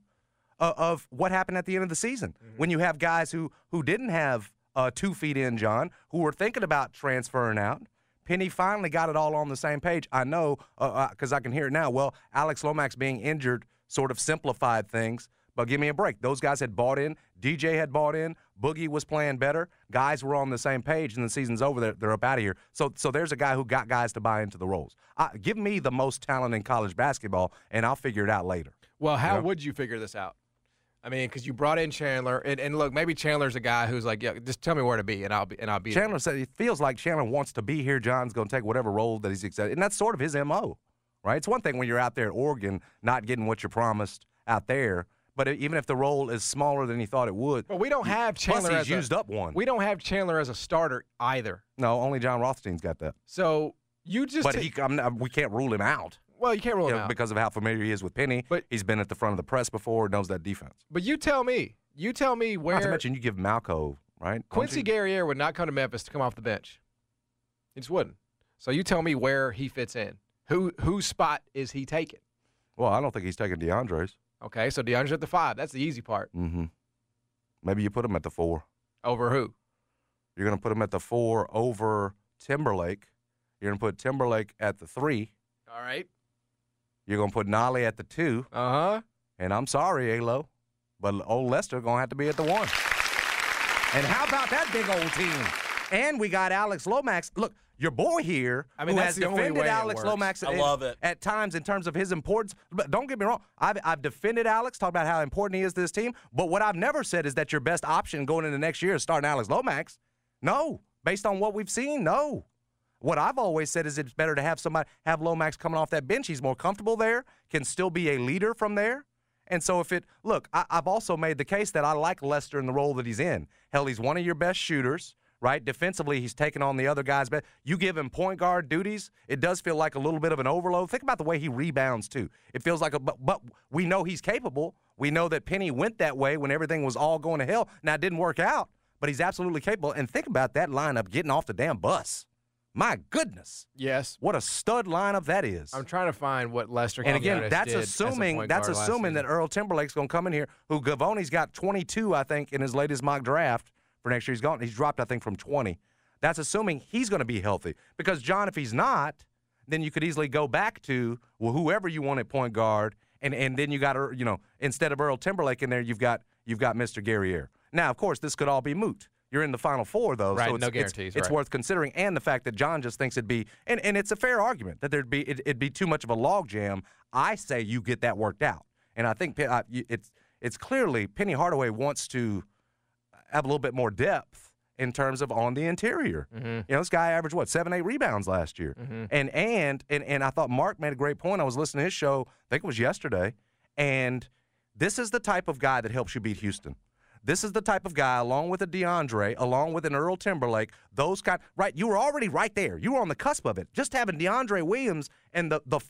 of what happened at the end of the season when you have guys who didn't have 2 feet in, John, who were thinking about transferring out. Penny finally got it all on the same page. I know because I can hear it now. Well, Alex Lomax being injured sort of simplified things, but give me a break. Those guys had bought in. DJ had bought in. Boogie was playing better. Guys were on the same page, and the season's over. They're up out of here. So there's a guy who got guys to buy into the roles. Give me the most talent in college basketball, and I'll figure it out later. Well, how would you figure this out? I mean, because you brought in Chandler, and look, maybe Chandler's a guy who's like, yeah, just tell me where to be, and I'll be. Chandler said it feels like Chandler wants to be here. John's going to take whatever role that he's accepted, and that's sort of his MO, right? It's one thing when you're out there at Oregon not getting what you're promised out there, but even if the role is smaller than he thought it would. But we don't have Chandler plus he's used up one. We don't have Chandler as a starter either. No, only John Rothstein's got that. So you just. But we can't rule him out. Well, you can't rule him out. Because of how familiar he is with Penny. But he's been at the front of the press before, knows that defense. But you tell me where. Not to mention you give Malco, right? Quincy Guerriere would not come to Memphis to come off the bench. He just wouldn't. So you tell me where he fits in. Whose spot is he taking? Well, I don't think he's taking DeAndre's. Okay, so DeAndre's at the 5. That's the easy part. Mm-hmm. Maybe you put him at the 4. Over who? You're going to put him at the 4 over Timberlake. You're going to put Timberlake at the 3. All right. You're going to put Nolly at the 2. Uh-huh. And I'm sorry, Alo, but old Lester going to have to be at the 1. And how about that big old team? And we got Alex Lomax. Look, your boy here who has defended Alex Lomax I love it. At times in terms of his importance. But don't get me wrong. I've defended Alex, talked about how important he is to this team. But what I've never said is that your best option going into next year is starting Alex Lomax. No. Based on what we've seen, no. What I've always said is it's better to have Lomax coming off that bench. He's more comfortable there, can still be a leader from there. And so I've also made the case that I like Lester in the role that he's in. Hell, he's one of your best shooters, right? Defensively, he's taking on the other guys. But you give him point guard duties, it does feel like a little bit of an overload. Think about the way he rebounds, too. It feels like but we know he's capable. We know that Penny went that way when everything was all going to hell. Now, it didn't work out. but he's absolutely capable. And think about that lineup getting off the damn bus. My goodness. Yes. What a stud lineup that is. I'm trying to find what Lester And again, Quinones that's did assuming that Earl Timberlake's going to come in here, who Gavoni's got 22, I think, in his latest mock draft for next year. He's dropped, I think, from 20. That's assuming he's going to be healthy. Because, John, if he's not, then you could easily go back to whoever you want at point guard, and then you got, instead of Earl Timberlake in there, you've got Mr. Guerriere. Now, of course, this could all be moot. You're in the Final Four, though, right, so no guarantees. It's worth considering. And the fact that John just thinks it'd be, and it's a fair argument that it'd be too much of a logjam. I say you get that worked out, and I think it's clearly Penny Hardaway wants to have a little bit more depth in terms of on the interior. Mm-hmm. This guy averaged 7-8 rebounds last year, Mm-hmm. and I thought Mark made a great point. I was listening to his show, I think it was yesterday, and this is the type of guy that helps you beat Houston. This is the type of guy, along with a DeAndre, along with an Earl Timberlake, right? You were already right there. You were on the cusp of it. Just having DeAndre Williams and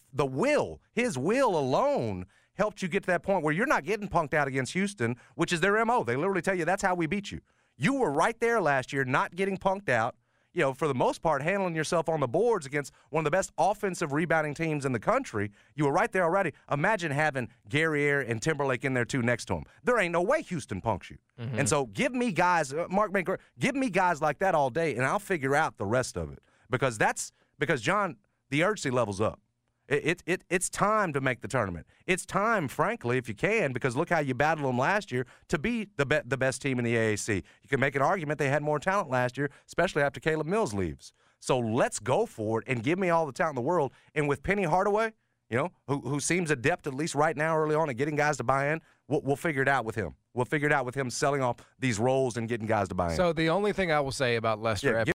his will alone helped you get to that point where you're not getting punked out against Houston, which is their MO. They literally tell you that's how we beat you. You were right there last year, not getting punked out. For the most part, handling yourself on the boards against one of the best offensive rebounding teams in the country. You were right there already. Imagine having Guerriere and Timberlake in there, too, next to him. There ain't no way Houston punks you. Mm-hmm. And so give me guys, give me guys like that all day, and I'll figure out the rest of it. Because John, the urgency level's up. It's time to make the tournament. It's time, frankly, if you can, because look how you battled them last year, to be the best team in the AAC. You can make an argument they had more talent last year, especially after Caleb Mills leaves. So let's go for it and give me all the talent in the world. And with Penny Hardaway, who seems adept, at least right now early on, at getting guys to buy in, we'll figure it out with him. We'll figure it out with him selling off these roles and getting guys to buy in. So the only thing I will say about Lester